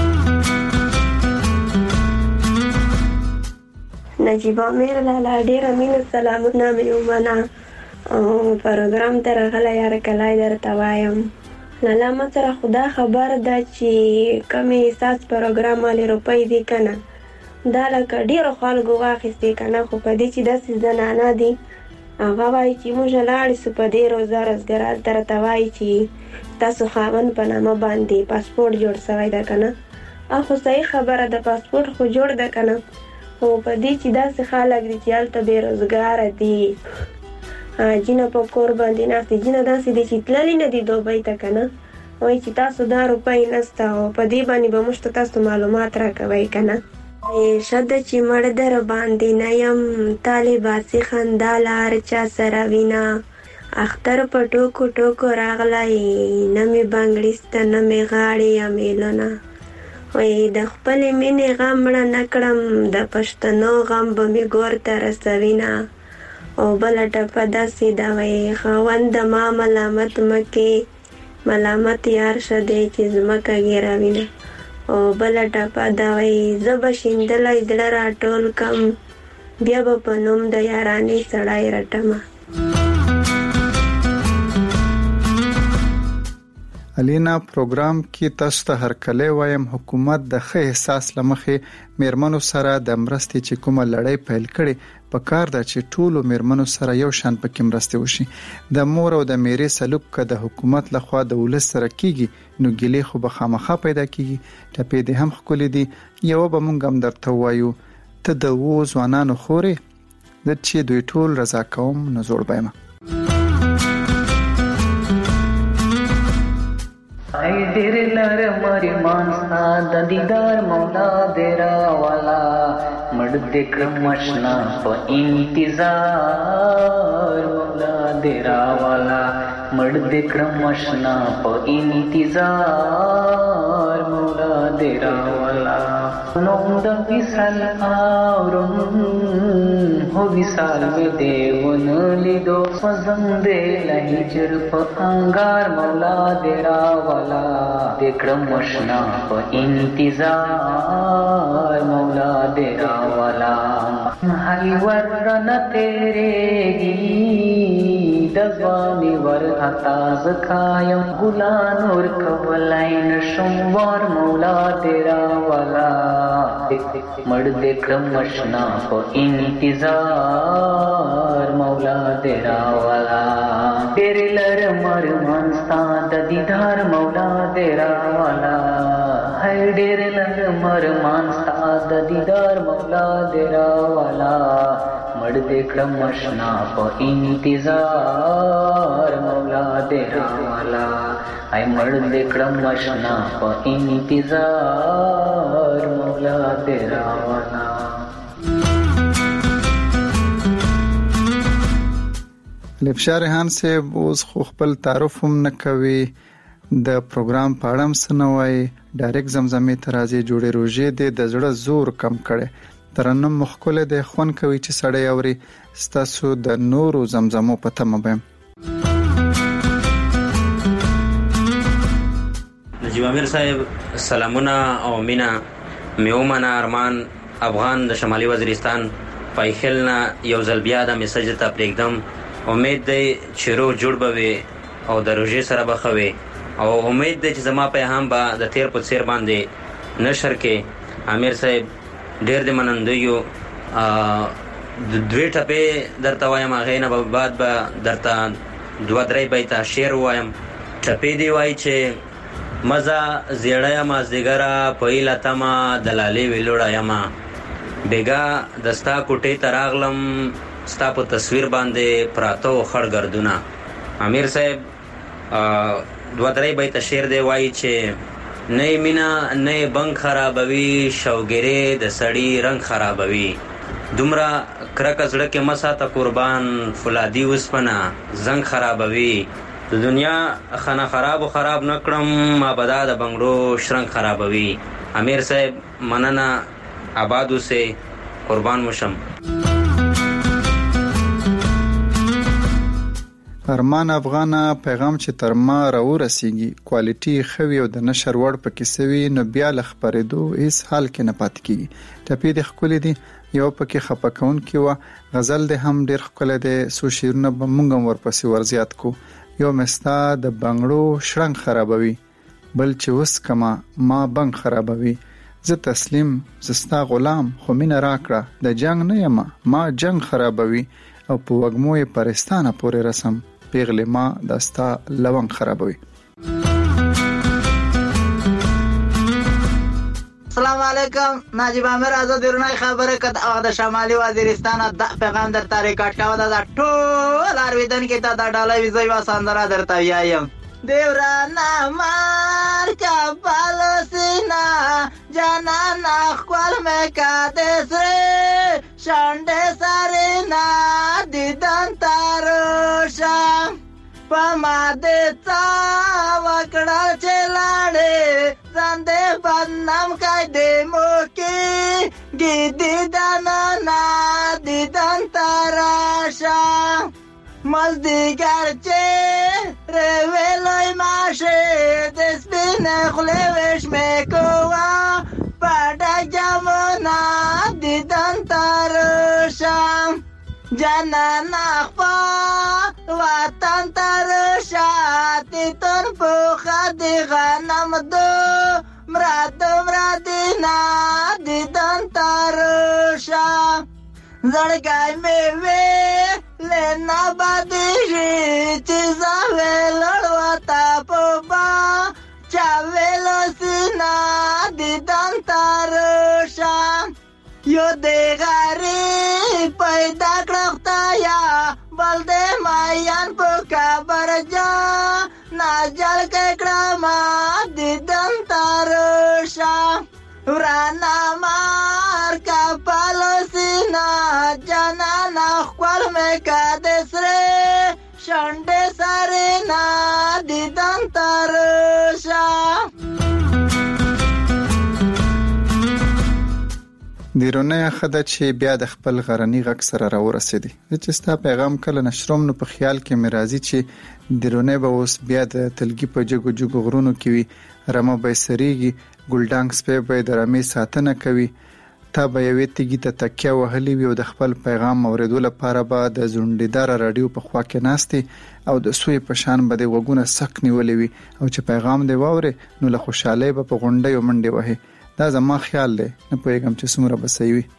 S6: نجیبه میر لالا ډیره مینه سلامونه مې ومنه پروګرام ته راغلی یاره کلی درته وایم لالا ما سره خدا خبر ده چې کمې ساس پروګرام مالې روپۍ دي که نه دا لکه ډېرو خلکو واخیستې که نه خو په دې چې داسې زنانه دي هغه وایي چې موږ لاړې سو په دې روزه رزګر هلته راته وایي چې تاسو خاوند په نامه باندې پاسپورټ جوړ سوی ده که نه خو صحیح خبره ده پاسپورټ خو جوړ ده که نه خو په دې چې داسې خلک دي چې هلته بېروزګاره دي جینه په کور باندې ناست دي جینه داسې دي چې تللي نه دي دوبۍ ته که نه وایي چې تاسو دا روپۍ نسته او په دې باندې به موږ ته تاسو معلومات راکوئ که نه ښه ده چې مړ در باندې نه یم طالباسي خندا له هر چا سره وینه اختر په ټوکو ټوکو راغلی نه مې بنګړي سته نه مې غاړې یا میلونه وایي د خپلې مینې غم مړه نه کړم د پښتنو غم به مې ګور ته رسوینه او بله ټپه داسې ده وایي خاونده ما ملامت مه کې ملامت یار شه دی چې ځمکه ګیروینه او بله ټپه ده وایي زه به شیندلی زړه راټول کم بیا به په نوم د یارانې سړی رټمه.
S11: الینا پروګرام کې تاسو ته هرکلی وایم حکومت د ښه احساس لمخې میرمنو سره د مرستې چې کومه لړۍ پیل کړي په کار ده چې ټولو میرمنو سره یو شان پکې مرستې وشي د مور او د میرې سلوک که د حکومت لخوا د ولس سره کیږي نو ګیلې خو به خامخا پیدا کیږي ټپې دې هم ښکلې دي یو به مونږ هم درته ووایو ته د اوو ځوانانو خورې زه چې دوی ټول رضا کوم نو زوړ به یم.
S7: ای ډېر لرم ارمان ستا د دیدار مولا دې راوالا مړ دې کړم اشنا په انتظار مولا دې راوالا مړ دې کړم اشنا په انتظار مولا دې راوالا نوم د وصال اورم هو وصال مې دې ونه لیدو سوځم دې له هجر په انګار مولا دې راوالا دې کړم اشنا په انتظار مولا دې راوالا هاي ورنه تیرېږي د ځواني ور عطا زکایم ګلان ور کولای نشم ور مولا دې راوالا مړ دې کړم اشنا په انتظار مولا دې راوالا ډېر لرم ارمان ستا د دیدار مولا دې راوالا هاي ډېر لرم ارمان ستا د دیدار مولا دې راوالا مړ دې کړم اشنا په انتظار مولا دې راوالا هاي مړ دې کړم اشنا په انتظار مولا دې راوالا.
S11: لفشار ریحان صاحب اوس خو خپل تعارف هم نه کوي د پروګرام په اړه هم څه نه وایي ډایرکټ زمزمې ته راځي جوړې روژې دې د زړه زور کم کړی ترنم مخکله د خوان کوي چې سړی اوري ستاسو د نورو زمزمو په تمه بیم.
S23: نجیب امیر صاحب سلامونه او مینا
S9: میومنه ارمان افغان د شمالي وزیرستان پایخلنا یو ځل بیا د میسج ته پرېږدم. امید دی چې روغ جوړ به وي او د روژې سره به ښه وي او امید دی چې زما پیغام به د تیر په څیر باندې نشر کې. امیر صاحب ډېر د منندوی یو. دوی ټپې درته وایم، هغې نه به بعد به درته دوه درې بیته شعر ووایم. ټپې دی وایي چې مزه زیړه یم مازدیګره په ایله تمه د لالې ویلوړه یمه بیګا د ستا کوټې ته راغلم ستا په تصویر باندې پراته و خړ ګردونه. امیر صاحب دوه درې بیته شعر دی وایي چې نه مینا نه بنګ خرابوي شوګیرې د سړی رنگ خرابوي دومره کرکه زړه کې مساته قربان فولادي وسپنه زنګ خرابوي د دنیا خانه خراب و خراب نکړم مابدا د بنگړو شرنګ خرابوي. امیر صاحب مننه، آباد اوسئ، قربان مشم.
S11: ارمان افغان پیغام چې تر ما راو رسیږي کوالټي خوي او د نشر وړ پکې سوي نو بیا لخبرېدو هیڅ حال کې نه پات کیږي. ټپې د خپل دي یو پکې خپکون کې و غزل د هم ډېر خپل د سو شیرونه بمونګم ورپسې ورزيات کو. یو مستا د بنگړو شرنګ خرابوي بل چې وس کما ما بنګ خرابوي. زه تسلیم زستا غلام خو مين راکړه د جنگ نه یم ما جنگ خرابوي او په وګموي پرستانه پورې رسم پیغله ما دستا لونګ خرابوي.
S10: السلام علیکم، ناجیب امیر آزاد رونای خبره کد او د شمالي وزیرستان د پیغام در تاریخ کاټکاو د ټول ارویدن کې ته د ډالۍ ویزوي وساندره درته یایم. دیورانا مار کا پالوسینا جانانا خپل مکا دسره شانډه سرینا دیدن تاروشا پما دتا وکړه چلاړې زنده بنام کای دې موکي ګیدی دانا دیدن تاراشا مزدیگر چه رویلوی ماشه دسبین خلوش میکوا پادا جمونا دیدن تارشم جانان اخفا وطن تارشا تیتون پوخا دی غنم دو مراد مرادینا دیدن تارشم زړګای مې وې لینا باندې چې زاوې لړوتا پوبا چاوېلو سینا دیدن تارشا یو دې غاری پیدا کړختا یا بل دې مایان په کابر جا ناجل کړه ما دیدن تارشا ورانا مار کا پالوسینا جانانا خپل مکا دسره شانډه سرینا دیدن تارشا.
S11: دیرونه خدای چې بیا د خپل غرنی غک سره راو رسیدي چې ستا پیغام کله نشروم نو په خیال کې مې راځي چې دیرونه به اوس بیا د تلګي په جګو جګو غرونو کې وي رمه به سریږي ګلډنګ سپې به د رمې ساتنه کوي تا به یوې تیږي ته تکیه وهلې وي او د خپل پیغام اوریدو لپاره به د زونډیدار رادیو په خوا کې ناستې او د سوی په شان به د وګونه سک نیولې وي او چې پیغام دی واوري نو له خوشحالۍ به په غونډې او منډې وهي. دا زما خیال دی، نه پوهیږم چې څومره به صحیح وي.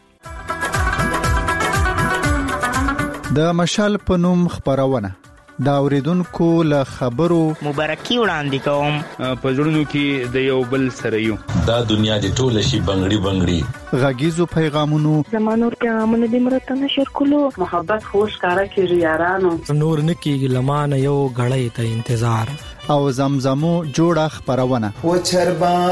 S11: د مشال په نوم خبرونه دا اوریدونکو له خبرو
S23: مبارکي وړاندې کوم
S24: په ژوندونو کې د یو بل سره یو
S25: دا دنیا د ټوله شي بنگړي بنگړي
S11: غږیزو پیغامونو
S26: زمانور پیغامونه د مرته نشر کولو محبت خوش کارا کیږي یارانو
S27: نور نکیږي لمانه یو غړې ته انتظار
S11: او زمزمو جوړه خبرونه
S28: و چر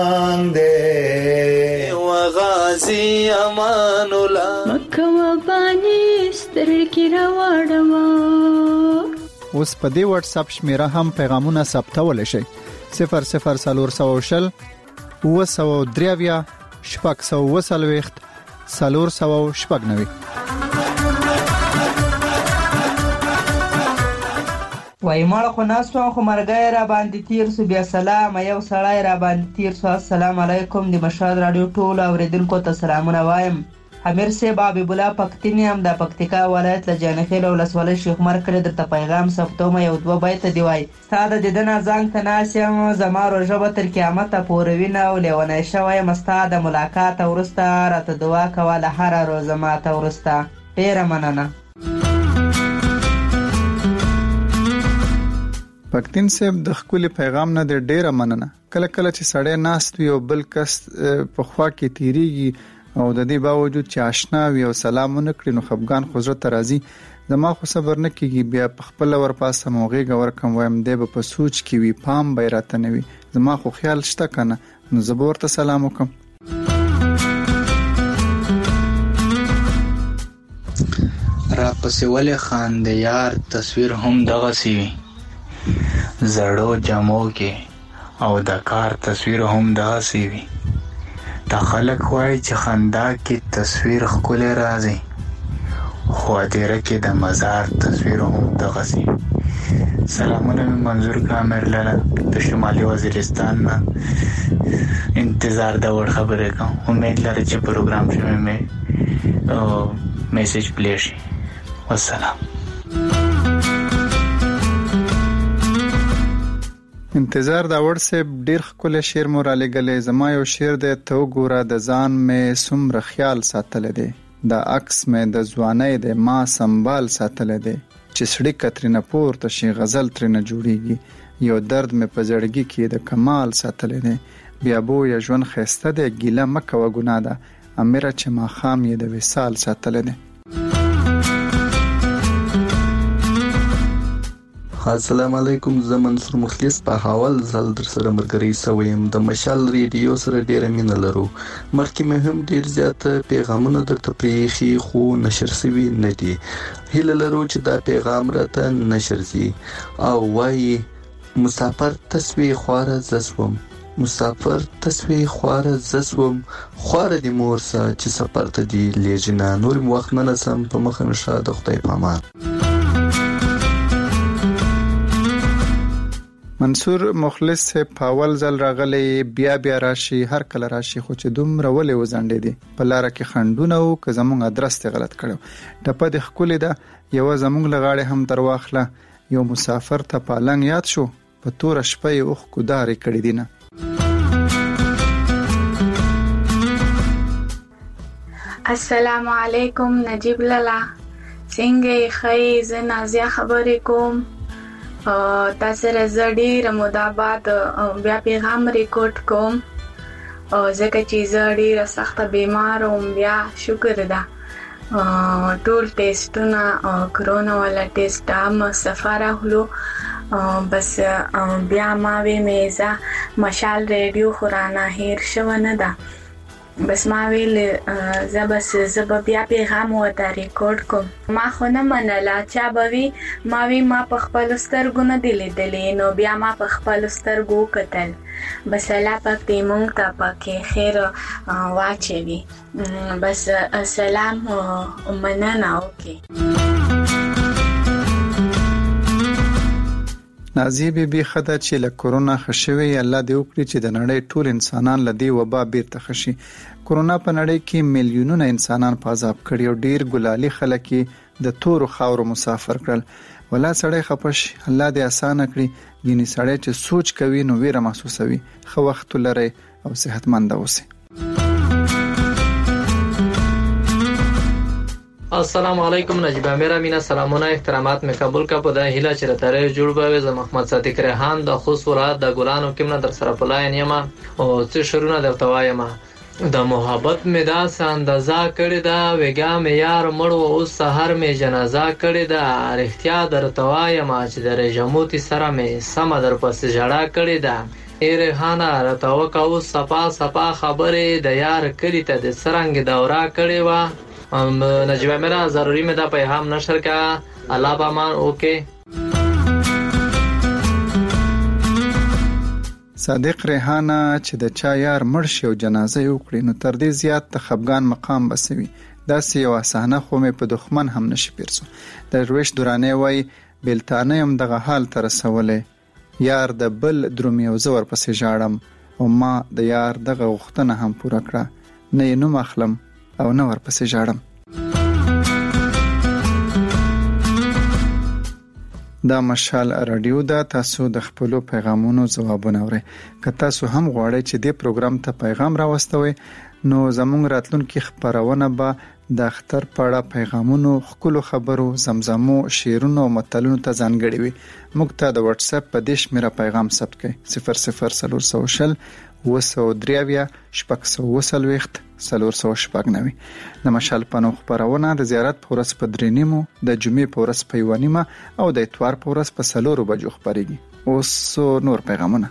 S28: باندې و غازی امان الله
S29: مکه و باندې سترګې راوړم.
S11: اوس په دې واتس اپ شمیره هم پیغامونه ثبتول شي صفر صفر سلور سو شل و سو دریویا شپږ سو وسلويخت سلور سو شپږ نوي.
S4: وای مړ خو ناستو خو مرګای را باندې تیر سو بیا سلام یو سړی را باندې تیر سو. السلام علیکم د مشهد رادیو ټول اوریدونکو ته سلامونه وایم. امیر صاحب حبیب الله پښتین یم د پکتیکا ولایت له جانخیل ولسوالۍ شیخ عمر کړه درته پیغام ثبتوم یو دوه بیت دی وای. ستاده د دنا زنګ ته ناسم زما روزه به تر قیامت پورې وینه او لیونه شوی مستاده ملاقات ورسته راته دعا کوله هر روزه ما ته ورسته. ډیره مننه.
S11: پښتین صاحب د خپل پیغام نه ډیره مننه. کله کله چې سړی ناست وي او بل کس په خوا کې تیریږي او د دې باوجود چې آشنا وي او سلامونه کړي نو خفګان خو زړه ته راځي. زما خو صبر نه کیږي بیا په خپل ورپاسه موغېږه ورکم وایم دی به په سوچ کې وي پام به راته نه وي. زما خو خیال شته کنه نو زه به ورته سلام وکم.
S5: را پسې ولې خاندې یار تصویر هم دغسې وي زړو جامو کې او د کار تصویر هم دغسې وي. دا خلک وایي چې خندا کې تصویر ښکلی راځي خو ادیره کې د مزار تصویر هم دغسې. سلامونه مې منظور کامر لاله د شمالي وزیرستان نه انتظار د وړ خبرې کوم. امید لرم چې پروګرام شوی مې میسج پلی شي. والسلام.
S11: انتظار دا وړ سه ډیر خپل شعر مور علی گله زما یو شعر د تو ګوره د ځان مې سمره خیال ساتل دي دا عکس مې د ځوانۍ د ما سنبال ساتل دي چې سړی کترینه پورته شي غزل ترنه جوړیږي یو درد مې په زړګي کې د کمال ساتل دي بیا بو یا ژوند خسته د ګیله مکه و ګنا ده امره چې ما خام یې د وصال ساتل دي.
S8: السلام علیکم. زه منصور مخلص په حوال زل در سره مرګري سویم د مشال ریډیو سره ډیره مینه لرو. مخکې مې هم ډیر زیات پیغامونه درته پریخي خو نشر شوي نه دي. هیله لرو چې دا پیغام راته نشر شي او وایي مسافر تسوی خواره زسوم مسافر تسوی خواره زسوم خواره دی مورسا چې سفر ته دی لیجنا نور وخت نه نسم په مخ نشه د خدای پامان.
S11: منصور مخلص په اول ځل راغلی بیا بیا راشي هر کله راشي خو چې دومره ولې وزنډې دي په لار کې خندونه او که زمونږ ادرس ته غلط کړو ټپه د خپل ده یو زمونږ لغاړې هم تر واخله یو مسافر ته پالنګ یاد شو په تور شپې اوخ کوداري کړې دینه.
S12: السلام علیکم نجیب لالا څنګه خی ز نازیا خبرې کوم تاسو راځي ډیر موده بعد بیا پیغام ریکارډ کوم ځکه چې زه ډیر سخت بیمار وم بیا شکر ده ټول ټیسټونه کرونا ولا ټیسټ هم سفر اخلو بس بیا ما وی میزه مشال ریډیو خورانه هیر شو نه ده بس ما ویل زه بس زه بیا پیغام وته ریکارډ کوم. ما خو نه منله چا به وي ما وی ما په خپل سترګو نه دی لیدلې نو بیا ما په خپل سترګو کتل بس الله پاک دې مونږ ته پکې خیر واچوي. بس سلام مننه. اوکې
S11: نازیه بی بی خدا چې له کورونا خښوي الله دې وکړي چې د نړۍ ټول انسانان له دې وبا بیرته خشي. کورونا په نړۍ کې میلیونونه انسانان په عذاب کړي او ډیر ګلالي خلک د تورو خاورو مسافر کړل. ولا سړی خپش الله دې آسان کړي ګینه سړی چې سوچ کوي نو ویره محسوسوي. خو وخت لري او صحتمند اوسئ.
S13: السلام علیکم نجیب میرا مینا سلامونه احترامات می قبول کا په د هیله چې ترې جوړ بوي ز محمد صادق ریحان د خصوصات د ګلانو کمنه در سره پلای نیمه او څه شرونه د توایم د محبت می دا اندازا کړی دا وګا می یار مړو او سحر می جنازه کړی دا اړتیا در توایم چې د رجموتی سره می سم در پس جړه کړی دا ای ریحانه را توکاو صفا صفا خبره د یار کړی ته د سرنګ دورا کړی وا نجیب میرا ضروری میں دا پیغام نشر کا اللہ بامان. اوکے
S11: صادق ریحانه چې د چا یار مړ شي او جنازه یې وکړي نو تر دې زیات د خفګان مقام بسوي. دا سی یو اسانه خو مې په دښمن هم نشي پیرسو. د روش دورانه وای بیلتانه هم دغه حال ته رسولی. یار د بل درومي او زه ورپسې ژاړم او ما د یار دغه غوښتنه هم پوره کړه، نه یې نوم اخلم او نه ورپسې ژاړم. دا مشال رادیو ده، تاسو د خپلو پیغامونو ځوابونه اورئ. که تاسو هم غواړئ چې دې پروګرام ته پیغام راوستوئ نو زموږ راتلونکي خپرونه به د اختر په اړه پیغامونو، ښکلو خبرو، زمزمو، شعرونو او متلونو ته ځانګړې وي. موږ ته د واتس اپ په دې شمېره پیغام ثبت کړئ: صفر صفر څلور سوه شل اوه سوه درې اویا شپږ سوه اوه څلوېښت څلور سوه شپږ نوي. د مشال پنو خپرونه د زیارت په ورځ په درې نیمو، د جمعې په ورځ په یوه نیمه او د اتوار په ورځ په څلورو بجو خپرېږي. اوس نور پیغامونه.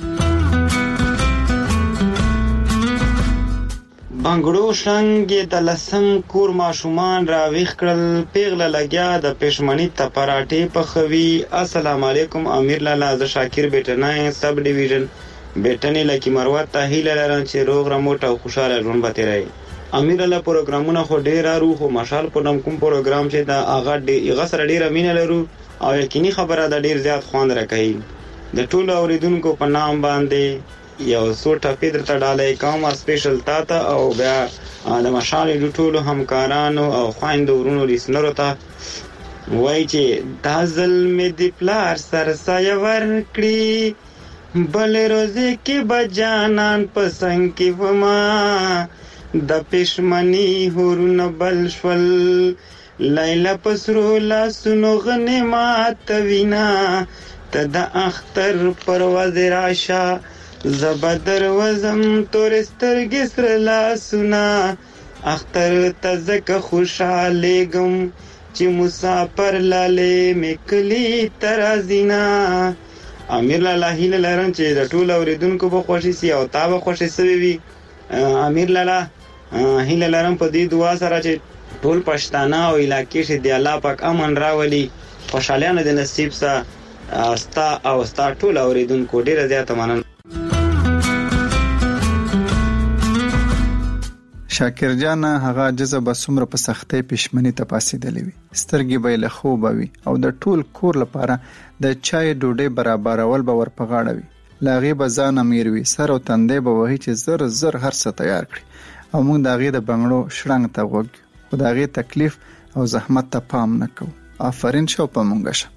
S1: بنګړو شرنګ د لسم کور ماشومان راویښ کړل، پیغله لګیا د پښمنۍ ته پراټې پخوي. السلام علیکم امیر لالا، زه شاکر بیٹنای سب ډیویژن بیٹنې لکی مروت ته هیله لرم چې روغ رموټ او خوشاله ژوند به تیرئ. امیر لالا پروګرامونه خو ډېر ارو، خو مشال په نوم کوم پروګرام چې د هغه هغه سره ډېره مینه لرو او یقیني خبره ده ډېر زیات خوند راکوي. د ټولو اوریدونکو په نام باندې یو څو ټپې درته ډالۍ کوم سپیشل تا ته او بیا د مشال د ټولو همکارانو او خویندو ورونو لیسنرو ته وایي چې دا ځل مې د پلار سر سایه ورکړي، بل روزې کې به جانان په څنګ کې وما، د پښمنۍ هورونه بل شول، لیلا په سرو لاسونو غنیمات وینا، ته د اختر پروازې راشه زبا دروازم تور سترګې سره لاسونه، اختر ته ځکه خوشحالېږم چې مسافر لالې مې کلي ته راځي نه. امیر لالا هیله لرم چې د ټولو اوریدونکو به خوښي سي او تا به خوښي سوي وي. امیر لالا هیله لرم په دې دعا سره چې ټول پښتانه او علاقې چې د الله پاک امن راولي، خوشحالیانه د نصیب سره ستا او ستا ټول اوریدونکو ډیره زیاته مننه.
S11: شاکر جان هغه جزه به څومره په سختۍ پښمنۍ ته پاسېدلې وي، سترګې به یې له خوبه وي او د ټول کور لپاره د چای ډوډۍ برابرول به ور په غاړه وي. له هغې به ځان امیر وي، سر او تندی به وهي چې زر زر هر څه تیار کړي او موږ د هغې د بنګړو شړنګ ته غوږ خو د هغې تکلیف او زحمت ته پام نه کوو. آفرین شو په مونږ شه.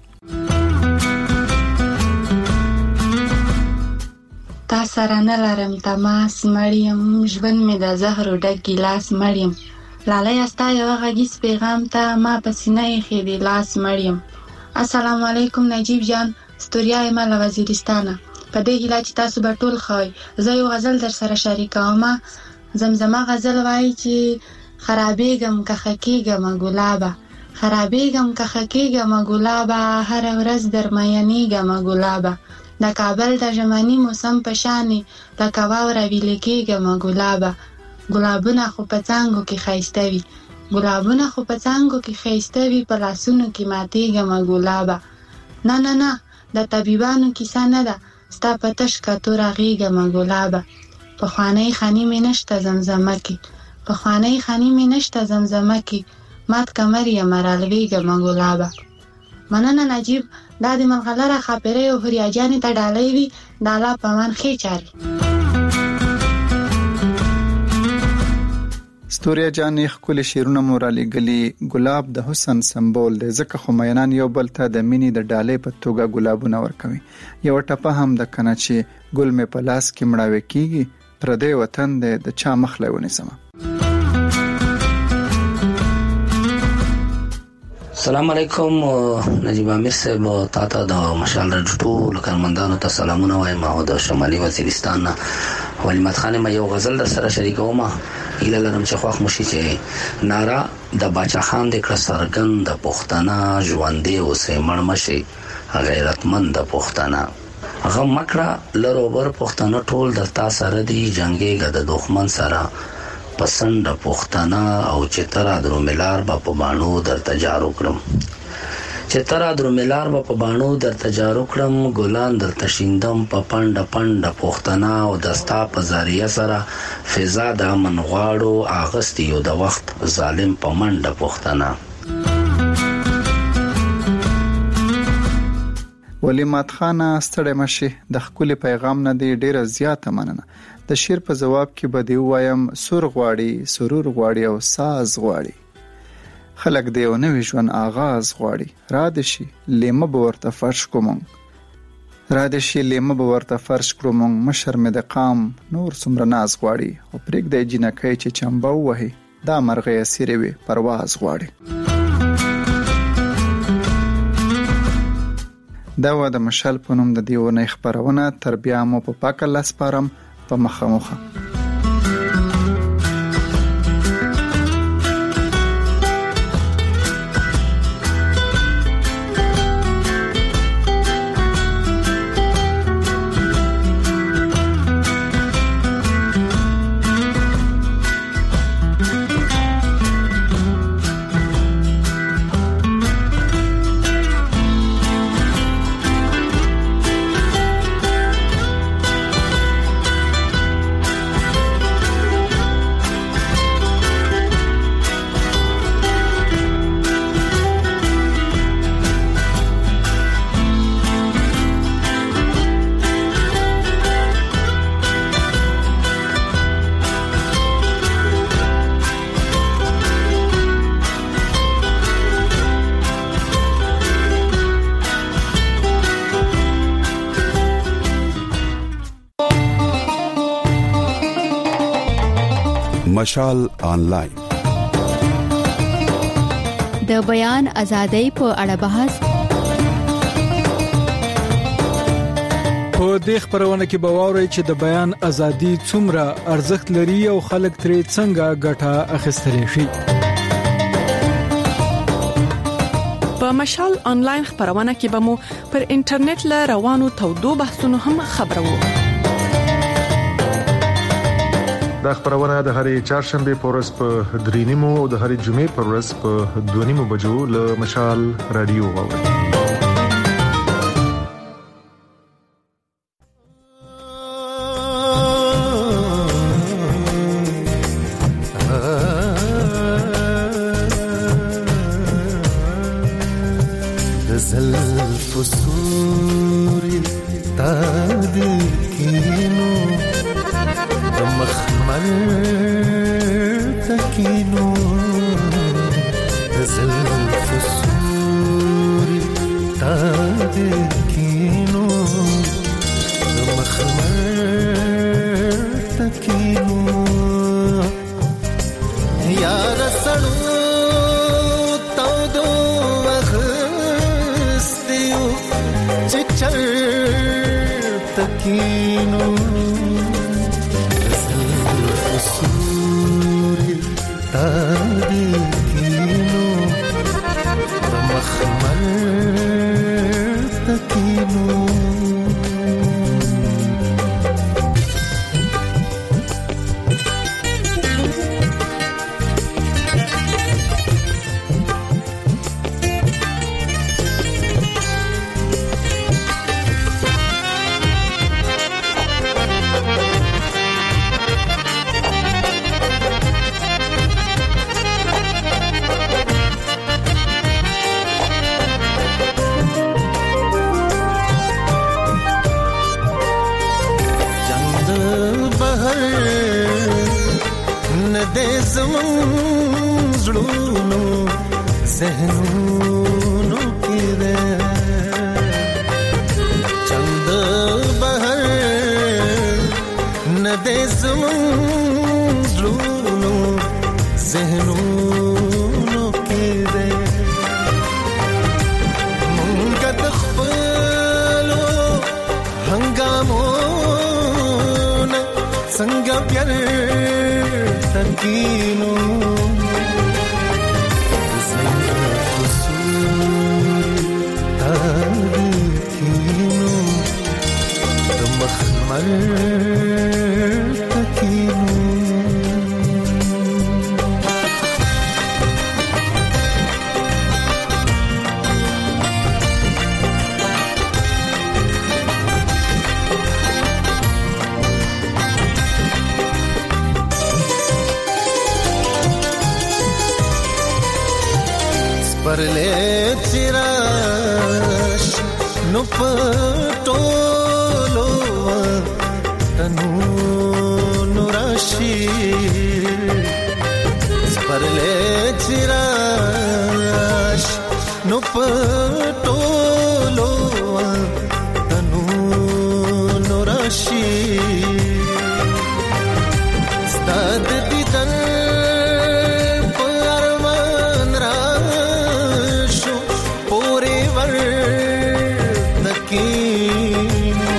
S12: تا سره نه لرم تماس مړیم، ژوند مې د زهرو ډک ګیلاس مړیم، لالیه ستا یوه غږیز پیغام ته ما په سینه ایښی دی لاس مړیم. السلام علیکم نجیب جان، ستوریا یم له وزیرستانه. په دې هیله چې تاسو به ټول ښه وئ، زه یو غزل در سره شریکوم. زمزمه غزل وایي چې خرابېږم که ښه کېږمه ګلابه، خرابېږم که ښه کېږمه ګلابه، هره ورځ در میینېږمه ګلابه، د کابل د ژمني موسم په شانې لکه واوره ویلې کېږمه ګلابه، ګلابونه خو په څانګو کې ښایسته وي، ګلابونه خو په څانګو کې ښایسته وي، په لاسونو کې ماتېږمه ګلابه. نه نه نه د طبیبانو کیسه نه ده، ستا په تش کتو رغېږمه ګلابه، پخوانۍ خاني مې نشته زمزمه کې، پخوانۍ خاني مې نشته زمزمه کې، مات کمر یمه رالوېږمه ګلابه. مننه نجیب، دا د ملغلره خاپرۍ او هوریاجانې ته ډالۍ وي، د الله په امان ښې چارې.
S11: ستوریا جانې ښکلي شعرونه مو رالیږلي. ګلاب د حسن سمبول دی، ځکه خو مینان یو بل ته د مینې د ډالۍ په توګه ګلابونه ورکوي. یوه ټپه هم د کنه چې ګل مې په لاس کې مړاوې کېږي، پردی وطن دی د چا مخ لی ونیسمه.
S2: السلام علیکم نجیب امیر صاحب، تا ته د مشال راډیو ټولو کارمندانو ته سلامونه وایم او د شمالي وزیرستان نه ولیمت خان یم. یو غزل در سره شریکوم، هیله لرم چې خوښ مو شي. چې ناره د باچا خان د کړه څرګند د پښتانه ژوندی اوسئ مړ مه شئ غیرتمند د پښتانه، غم مه کړه لر او بر پښتانه ټول در تا سره دي، جنګېږه د دښمن سره پسند پښتانه، او چې ترا دروملار به په باڼو درته جارو کړم، چې ترا دروملار به په باڼو درته جارو کړم، ګلان درته شیندم په پنډه پنډه پښتانه، او دستا په زاریه سره فضا د امن غواړو، اغستی یو د وخت ظالم په منډه پښتانه.
S11: ولی مات خان ستړی مشه د خپل پیغام نه دی ډیره زیاته مننه. د شعر په جواب کې به دی وایم سور غواړي سرور غواړي او ساز غواړي. خلک دی او نوې ژوند آغاز غواړي. را د شي لیمه به ورته فرش کوم را د شي لیمه به ورته فرش کړو مونږ مشر مې د قام نور څومره ناز غواړي او پرېږدی جنکۍ چې چمبه ووهي دا مرغۍ اسیرې وي پرواز غواړي. دا و د مشال په نوم د دې اونۍ خپرونه. تر بیا مو په پاک الله سپارم په مخه مخه.
S3: مشال آنلاین
S14: د بیان ازادۍ په اړه بحث.
S15: په دې خبرونه کې به واورئ چې د بیان ازادي څومره ارزښت لري او خلک ترې څنګه ګټه اخیستلی شي.
S16: په مشال آنلاین خبرونه کې به مو پر انټرنیټ له روانو تودو بحثونو هم خبرو.
S17: دا خبرونه د هرې چهارشنبه په ورځ په درې نیمو او د هرې جمعې په ورځ په دوه نیمو بجو له مشال رادیو واورئ.
S28: د زلفو سوري تا دې کینو د مخمل تکینو د زلفو سوري تا دې کینو د مخمل تکینو یار سړو تودو وخستیو چې چر تکینو سوري تادي كينو مخمل تكينو زړونو ذهنونو کې ده چند بهر نه دې زمون زړونو ذهنونو کې ده مونږ د خپلو هنګامو څنګه پیار تکینو مخمل تکینو پرلې چراش نو پټولو تنو نوراشي سپرلې چراش نو پټولو تنو نوراشي ستاد دیدن پرمان راشو پورې ور نکینو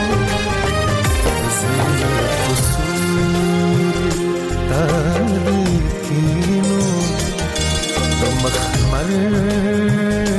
S28: قصور تاریکینو مخمر